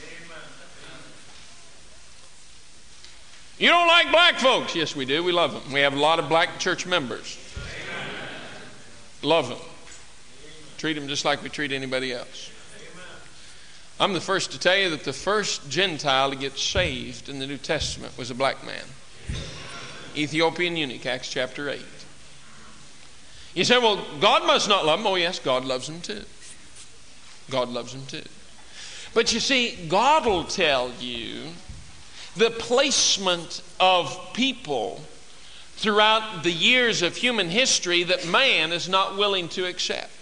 A: You don't like black folks? Yes, we do. We love them. We have a lot of black church members. Love them. Treat them just like we treat anybody else. I'm the first to tell you that the first Gentile to get saved in the New Testament was a black man. Ethiopian eunuch, Acts chapter eight. You say, well, God must not love him. Oh, yes, God loves him too. God loves him too. But you see, God will tell you the placement of people throughout the years of human history that man is not willing to accept.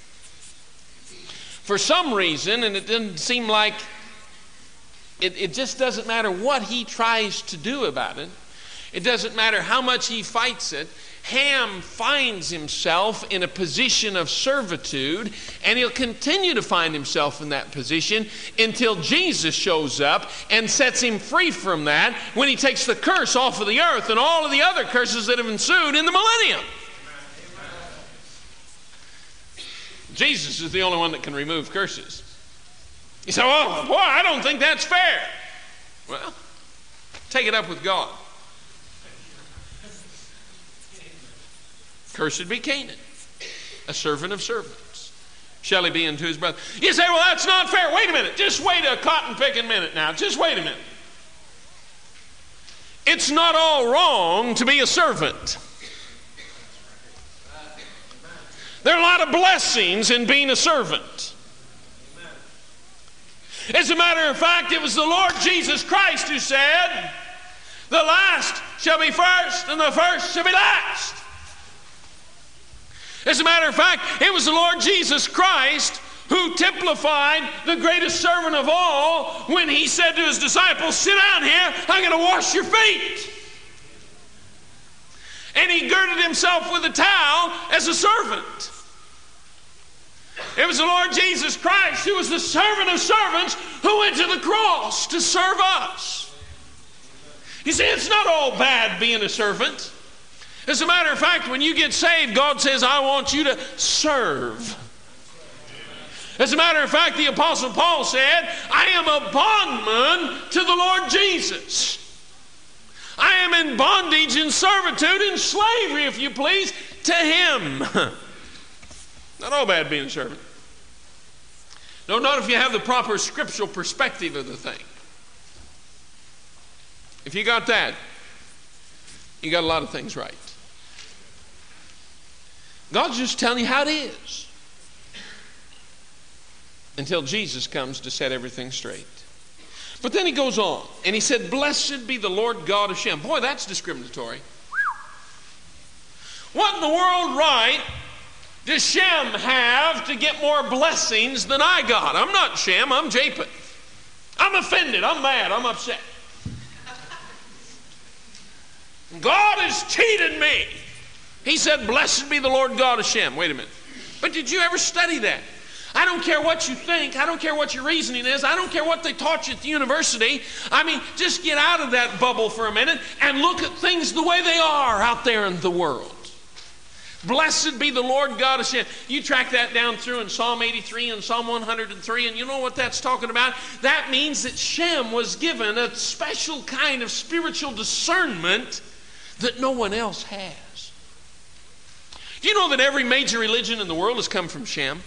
A: For some reason, and it doesn't seem like, it, it just doesn't matter what he tries to do about it. It doesn't matter how much he fights it. Ham finds himself in a position of servitude, and he'll continue to find himself in that position until Jesus shows up and sets him free from that when he takes the curse off of the earth and all of the other curses that have ensued in the millennium. Jesus is the only one that can remove curses. You say, oh, boy, I don't think that's fair. Well, take it up with God. Cursed be Canaan, a servant of servants. Shall he be unto his brother? You say, well, that's not fair. Wait a minute. Just wait a cotton picking minute now. Just wait a minute. It's not all wrong to be a servant. There are a lot of blessings in being a servant. As a matter of fact, it was the Lord Jesus Christ who said, the last shall be first and the first shall be last. As a matter of fact, it was the Lord Jesus Christ who typified the greatest servant of all when he said to his disciples, sit down here, I'm going to wash your feet. And he girded himself with a towel as a servant. It was the Lord Jesus Christ who was the servant of servants who went to the cross to serve us. You see, it's not all bad being a servant. As a matter of fact, when you get saved, God says, I want you to serve. As a matter of fact, the Apostle Paul said, I am a bondman to the Lord Jesus. I am in bondage and servitude and slavery, if you please, to him. Not all bad being a servant. No, not if you have the proper scriptural perspective of the thing. If you got that, you got a lot of things right. God's just telling you how it is until Jesus comes to set everything straight. But then he goes on and he said, blessed be the Lord God of Shem. Boy, that's discriminatory. What in the world right does Shem have to get more blessings than I got? I'm not Shem, I'm Japheth. I'm offended, I'm mad, I'm upset. God has cheated me. He said, blessed be the Lord God of Shem. Wait a minute. But did you ever study that? I don't care what you think. I don't care what your reasoning is. I don't care what they taught you at the university. I mean, just get out of that bubble for a minute and look at things the way they are out there in the world. Blessed be the Lord God of Shem. You track that down through in Psalm eighty-three and Psalm one hundred three, and you know what that's talking about? That means that Shem was given a special kind of spiritual discernment that no one else has. Do you know that every major religion in the world has come from Shem?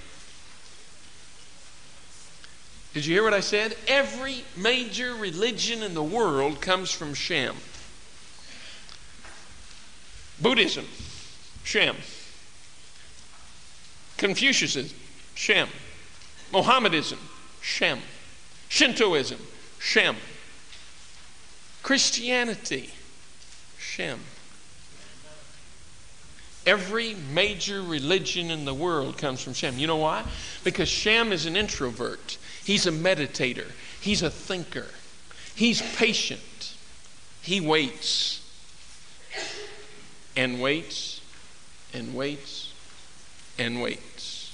A: Did you hear what I said? Every major religion in the world comes from Shem. Buddhism, Shem. Confucianism, Shem. Mohammedanism, Shem. Shintoism, Shem. Christianity, Shem. Every major religion in the world comes from Shem. You know why? Because Shem is an introvert. He's a meditator. He's a thinker. He's patient. He waits and waits and waits and waits.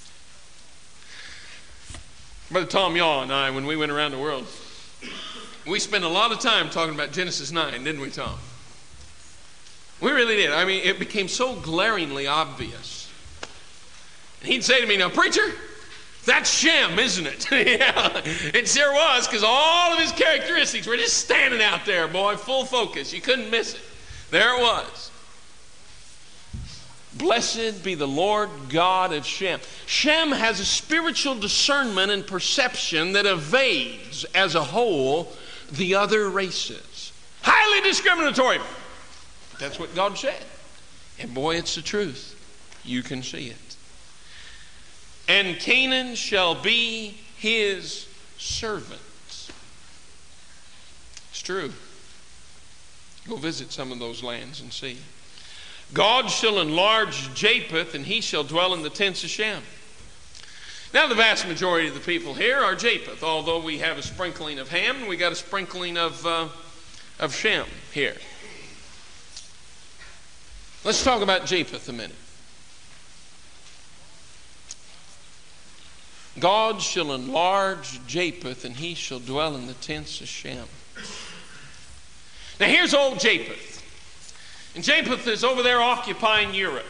A: Brother Tom Yaw and I, when we went around the world, we spent a lot of time talking about Genesis nine, didn't we, Tom? We really did. I mean, it became so glaringly obvious. And he'd say to me, now, preacher, that's Shem, isn't it? Yeah, it sure was, because all of his characteristics were just standing out there, boy, full focus. You couldn't miss it. There it was. Blessed be the Lord God of Shem. Shem has a spiritual discernment and perception that evades, as a whole, the other races. Highly discriminatory. But that's what God said. And boy, it's the truth. You can see it. And Canaan shall be his servant. It's true. Go visit some of those lands and see. God shall enlarge Japheth, and he shall dwell in the tents of Shem. Now, the vast majority of the people here are Japheth, although we have a sprinkling of Ham, and we got a sprinkling of, uh, of Shem here. Let's talk about Japheth a minute. God shall enlarge Japheth, and he shall dwell in the tents of Shem. Now here's old Japheth. And Japheth is over there occupying Europe.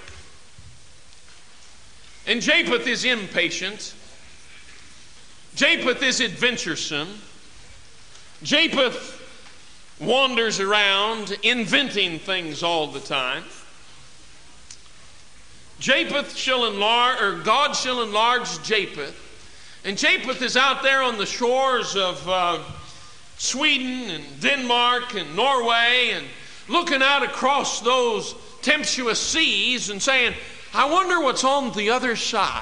A: And Japheth is impatient. Japheth is adventuresome. Japheth wanders around inventing things all the time. Japheth shall enlarge, or God shall enlarge Japheth. And Japheth is out there on the shores of uh, Sweden and Denmark and Norway and looking out across those tempestuous seas and saying, I wonder what's on the other side.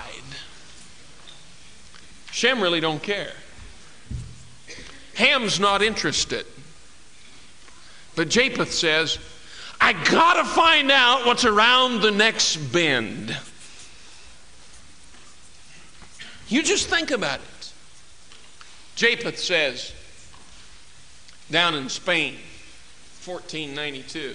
A: Shem really don't care. Ham's not interested. But Japheth says, I gotta find out what's around the next bend. You just think about it. Japheth says, down in Spain, fourteen ninety-two,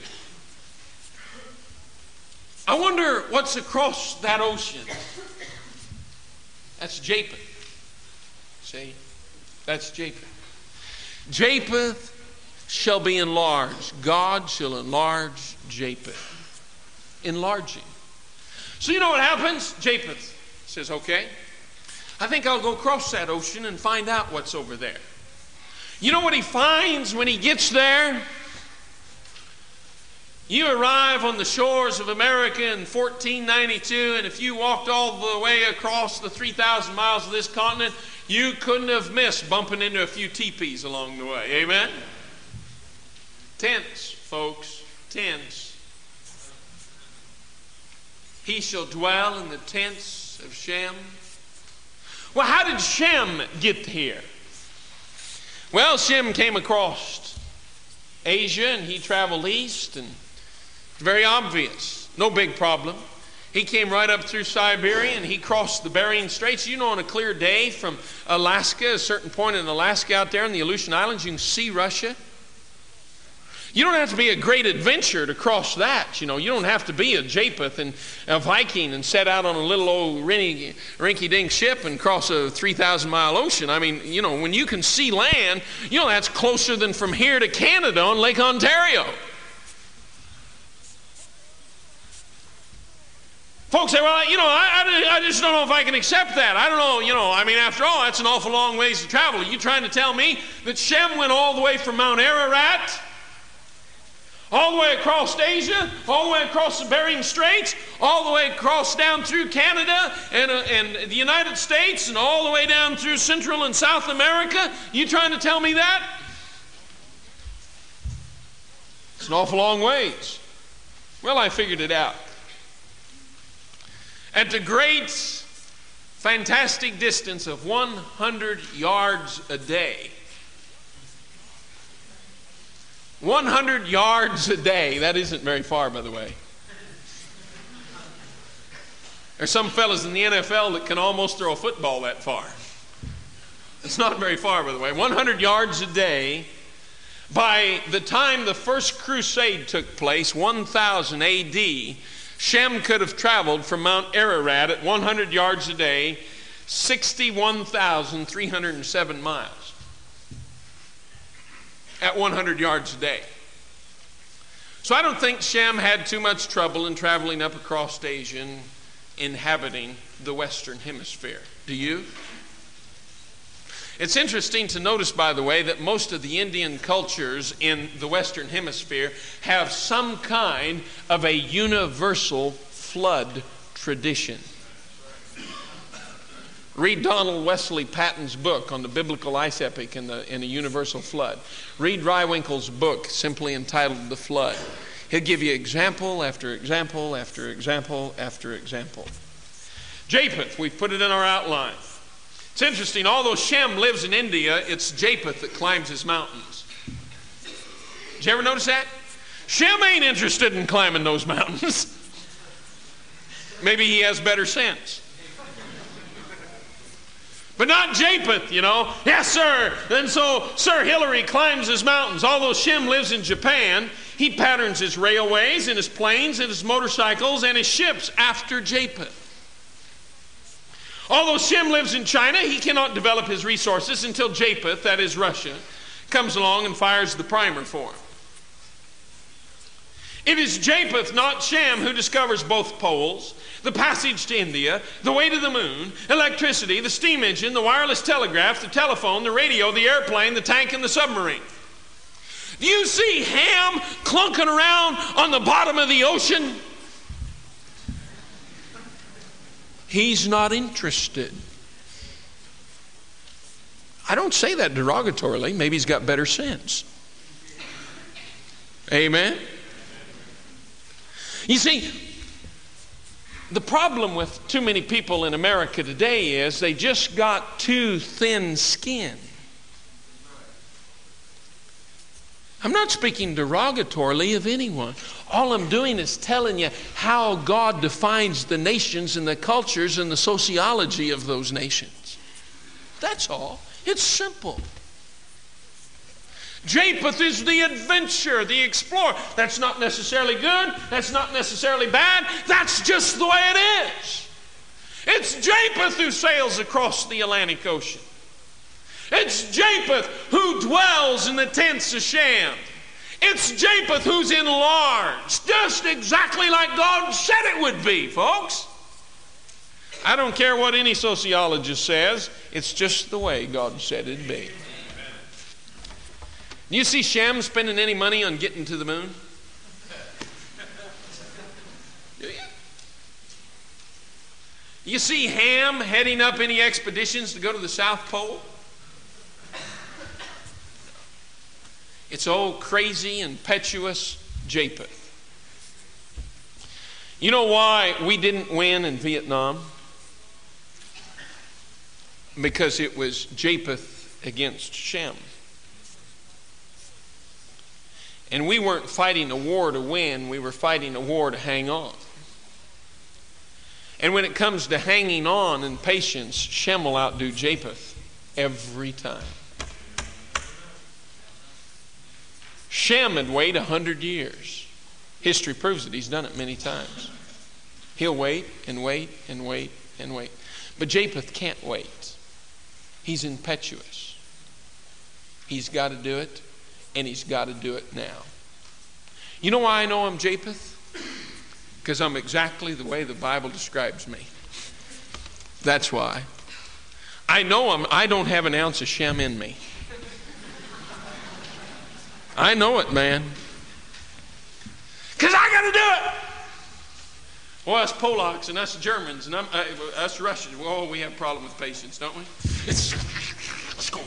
A: I wonder what's across that ocean. That's Japheth. See? That's Japheth. Japheth shall be enlarged. God shall enlarge Japheth. Enlarging. So you know what happens? Japheth says, okay, I think I'll go across that ocean and find out what's over there. You know what he finds when he gets there? You arrive on the shores of America in fourteen ninety-two, and if you walked all the way across the three thousand miles of this continent, you couldn't have missed bumping into a few teepees along the way. Amen? Tents, folks, tents. He shall dwell in the tents of Shem. Well, how did Shem get here? Well, Shem came across Asia, and he traveled east, and it's very obvious. No big problem. He came right up through Siberia, and he crossed the Bering Straits. You know, on a clear day from Alaska, a certain point in Alaska out there in the Aleutian Islands, you can see Russia. You don't have to be a great adventurer to cross that. You know, you don't have to be a Japheth and a Viking and set out on a little old rinky-dink ship and cross a three thousand mile ocean. I mean, you know, when you can see land, you know, that's closer than from here to Canada on Lake Ontario. Folks say, well, you know, I, I, I just don't know if I can accept that. I don't know, you know, I mean, after all, that's an awful long ways to travel. Are you trying to tell me that Shem went all the way from Mount Ararat, all the way across Asia, all the way across the Bering Straits, all the way across down through Canada and, uh, and the United States, and all the way down through Central and South America? You trying to tell me that? It's an awful long ways. Well, I figured it out. At the great, fantastic distance of one hundred yards a day, one hundred yards a day, that isn't very far, by the way. There's some fellas in the N F L that can almost throw a football that far. It's not very far, by the way. one hundred yards a day. By the time the first crusade took place, one thousand A D, Shem could have traveled from Mount Ararat at one hundred yards a day, sixty-one thousand three hundred seven miles. At one hundred yards a day. So I don't think Shem had too much trouble in traveling up across Asia and inhabiting the Western Hemisphere. Do you? It's interesting to notice, by the way, that most of the Indian cultures in the Western Hemisphere have some kind of a universal flood tradition. Read Donald Wesley Patton's book on the biblical ice epic and the, and the universal flood. Read Ryewinkle's book simply entitled The Flood. He'll give you example after example after example after example. Japheth, we've put it in our outline. It's interesting, although Shem lives in India, it's Japheth that climbs his mountains. Did you ever notice that? Shem ain't interested in climbing those mountains. Maybe he has better sense. But not Japheth, you know. Yes, sir. And so Sir Hillary climbs his mountains. Although Shem lives in Japan, he patterns his railways and his planes and his motorcycles and his ships after Japheth. Although Shem lives in China, he cannot develop his resources until Japheth, that is Russia, comes along and fires the primer for him. It is Japheth, not Shem, who discovers both poles, the passage to India, the way to the moon, electricity, the steam engine, the wireless telegraph, the telephone, the radio, the airplane, the tank, and the submarine. Do you see Ham clunking around on the bottom of the ocean? He's not interested. I don't say that derogatorily. Maybe he's got better sense. Amen? You see, the problem with too many people in America today is they just got too thin skin. I'm not speaking derogatorily of anyone. All I'm doing is telling you how God defines the nations and the cultures and the sociology of those nations. That's all. It's simple. Japheth is the adventurer, the explorer. That's not necessarily good. That's not necessarily bad. That's just the way it is. It's Japheth who sails across the Atlantic Ocean. It's Japheth who dwells in the tents of Shem. It's Japheth who's enlarged, just exactly like God said it would be, folks. I don't care what any sociologist says. It's just the way God said it'd be. You see Shem spending any money on getting to the moon? Do you? You see Ham heading up any expeditions to go to the South Pole? It's old crazy, impetuous Japheth. You know why we didn't win in Vietnam? Because it was Japheth against Shem. And we weren't fighting a war to win, we were fighting a war to hang on. And when it comes to hanging on and patience, Shem will outdo Japheth every time. Shem had waited a hundred years. History proves it. He's done it many times. He'll wait and wait and wait and wait. But Japheth can't wait. He's impetuous. He's got to do it, and he's got to do it now. You know why I know I'm Japheth? Because I'm exactly the way the Bible describes me. That's why. I know I'm, I don't have an ounce of Shem in me. I know it, man. Because I got to do it. Well, us Polacks and us Germans and I'm, uh, us Russians, well, we have a problem with patience, don't we? It's, let's go.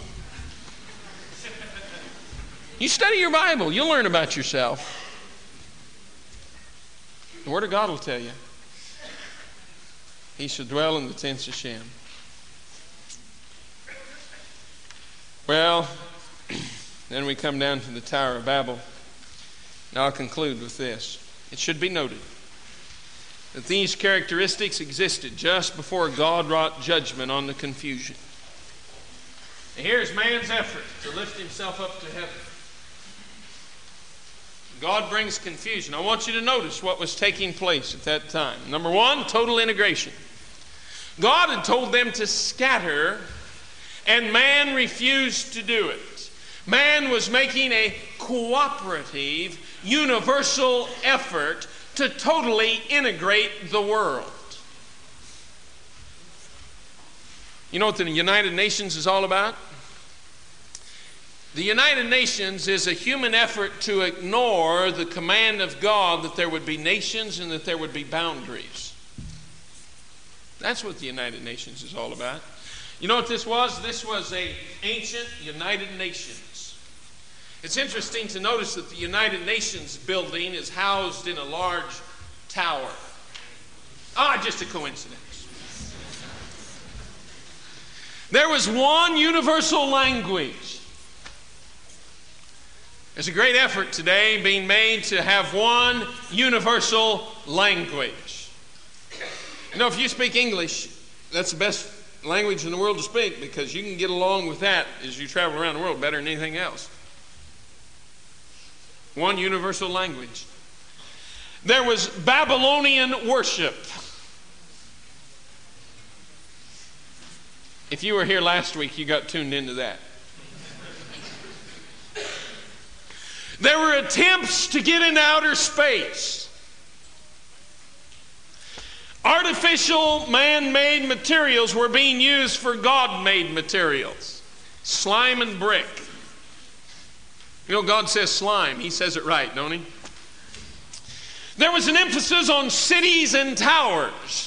A: You study your Bible, you'll learn about yourself. The Word of God will tell you. He shall dwell in the tents of Shem. Well, then we come down to the Tower of Babel. Now I'll conclude with this. It should be noted that these characteristics existed just before God wrought judgment on the confusion. And here's man's effort to lift himself up to heaven. God brings confusion. I want you to notice what was taking place at that time. Number one, total integration. God had told them to scatter, and man refused to do it. Man was making a cooperative, universal effort to totally integrate the world. You know what the United Nations is all about? The United Nations is a human effort to ignore the command of God that there would be nations and that there would be boundaries. That's what the United Nations is all about. You know what this was? This was an ancient United Nations. It's interesting to notice that the United Nations building is housed in a large tower. Ah, just a coincidence. There was one universal language. There's a great effort today being made to have one universal language. You know, if you speak English, that's the best language in the world to speak, because you can get along with that as you travel around the world better than anything else. One universal language. There was Babylonian worship. If you were here last week, you got tuned into that. There were attempts to get into outer space. Artificial man-made materials were being used for God-made materials. Slime and brick. You know, God says slime. He says it right, don't he? There was an emphasis on cities and towers.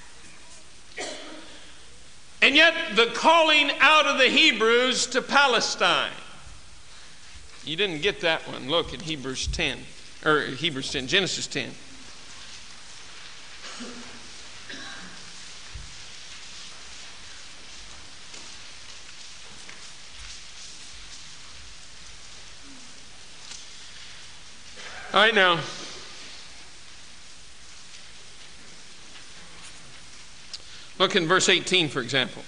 A: And yet the calling out of the Hebrews to Palestine. You didn't get that one. Look at Hebrews ten, or Hebrews ten, Genesis ten. All right, now. Look in verse eighteen, for example.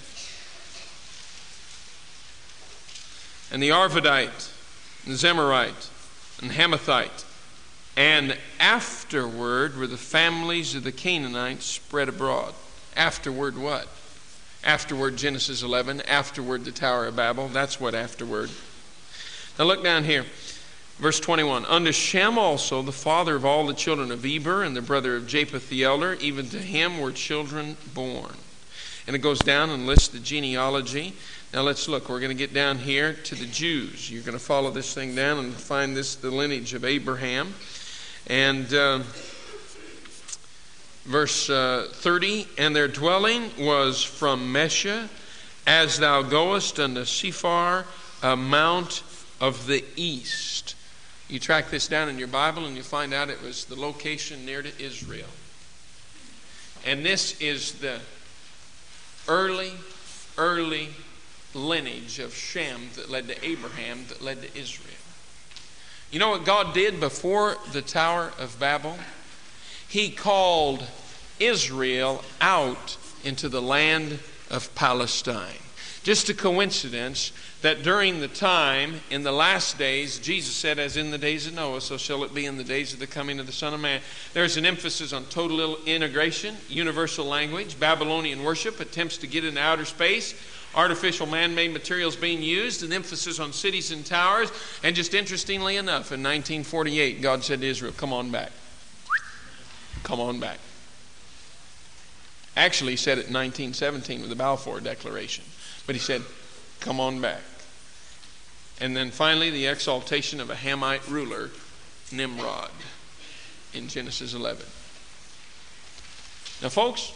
A: And the Arvadite, and Zemarite, and Hamathite, and afterward were the families of the Canaanites spread abroad. Afterward what? Afterward Genesis eleven, afterward the Tower of Babel. That's what afterward. Now look down here. Verse twenty-one, unto Shem also, the father of all the children of Eber, and the brother of Japheth the elder, even to him were children born. And it goes down and lists the genealogy. Now let's look. We're going to get down here to the Jews. You're going to follow this thing down and find this, the lineage of Abraham. And uh, verse uh, thirty, and their dwelling was from Mesha, as thou goest unto Sephar, a mount of the east. You track this down in your Bible and you find out it was the location near to Israel. And this is the early, early lineage of Shem that led to Abraham, that led to Israel. You know what God did before the Tower of Babel? He called Israel out into the land of Palestine. just a coincidence that during the time, in the last days, Jesus said, as in the days of Noah, so shall it be in the days of the coming of the Son of Man. There's an emphasis on total integration, universal language, Babylonian worship, attempts to get into outer space, artificial man-made materials being used, an emphasis on cities and towers, and just interestingly enough, in nineteen forty-eight, God said to Israel, come on back. Come on back. Actually, he said it in nineteen seventeen with the Balfour Declaration. But he said, come on back. And then finally, the exaltation of a Hamite ruler, Nimrod, in Genesis eleven. Now, folks,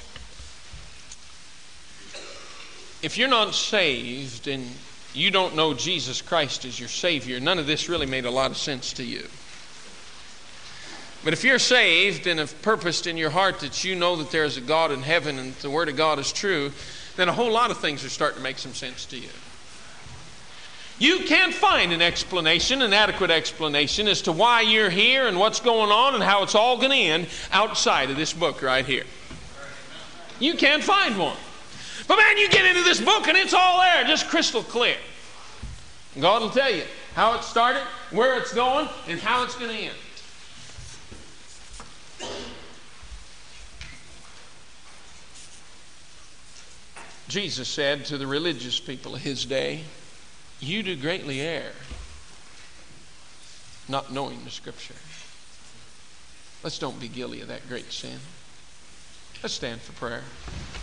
A: if you're not saved and you don't know Jesus Christ as your Savior, none of this really made a lot of sense to you. But if you're saved and have purposed in your heart that you know that there is a God in heaven and the Word of God is true, then a whole lot of things are starting to make some sense to you. You can't find an explanation, an adequate explanation as to why you're here and what's going on and how it's all going to end outside of this book right here. You can't find one. But man, you get into this book and it's all there, just crystal clear. God will tell you how it started, where it's going, and how it's going to end. Jesus said to the religious people of his day, you do greatly err, not knowing the Scripture. Let's don't be guilty of that great sin. Let's stand for prayer.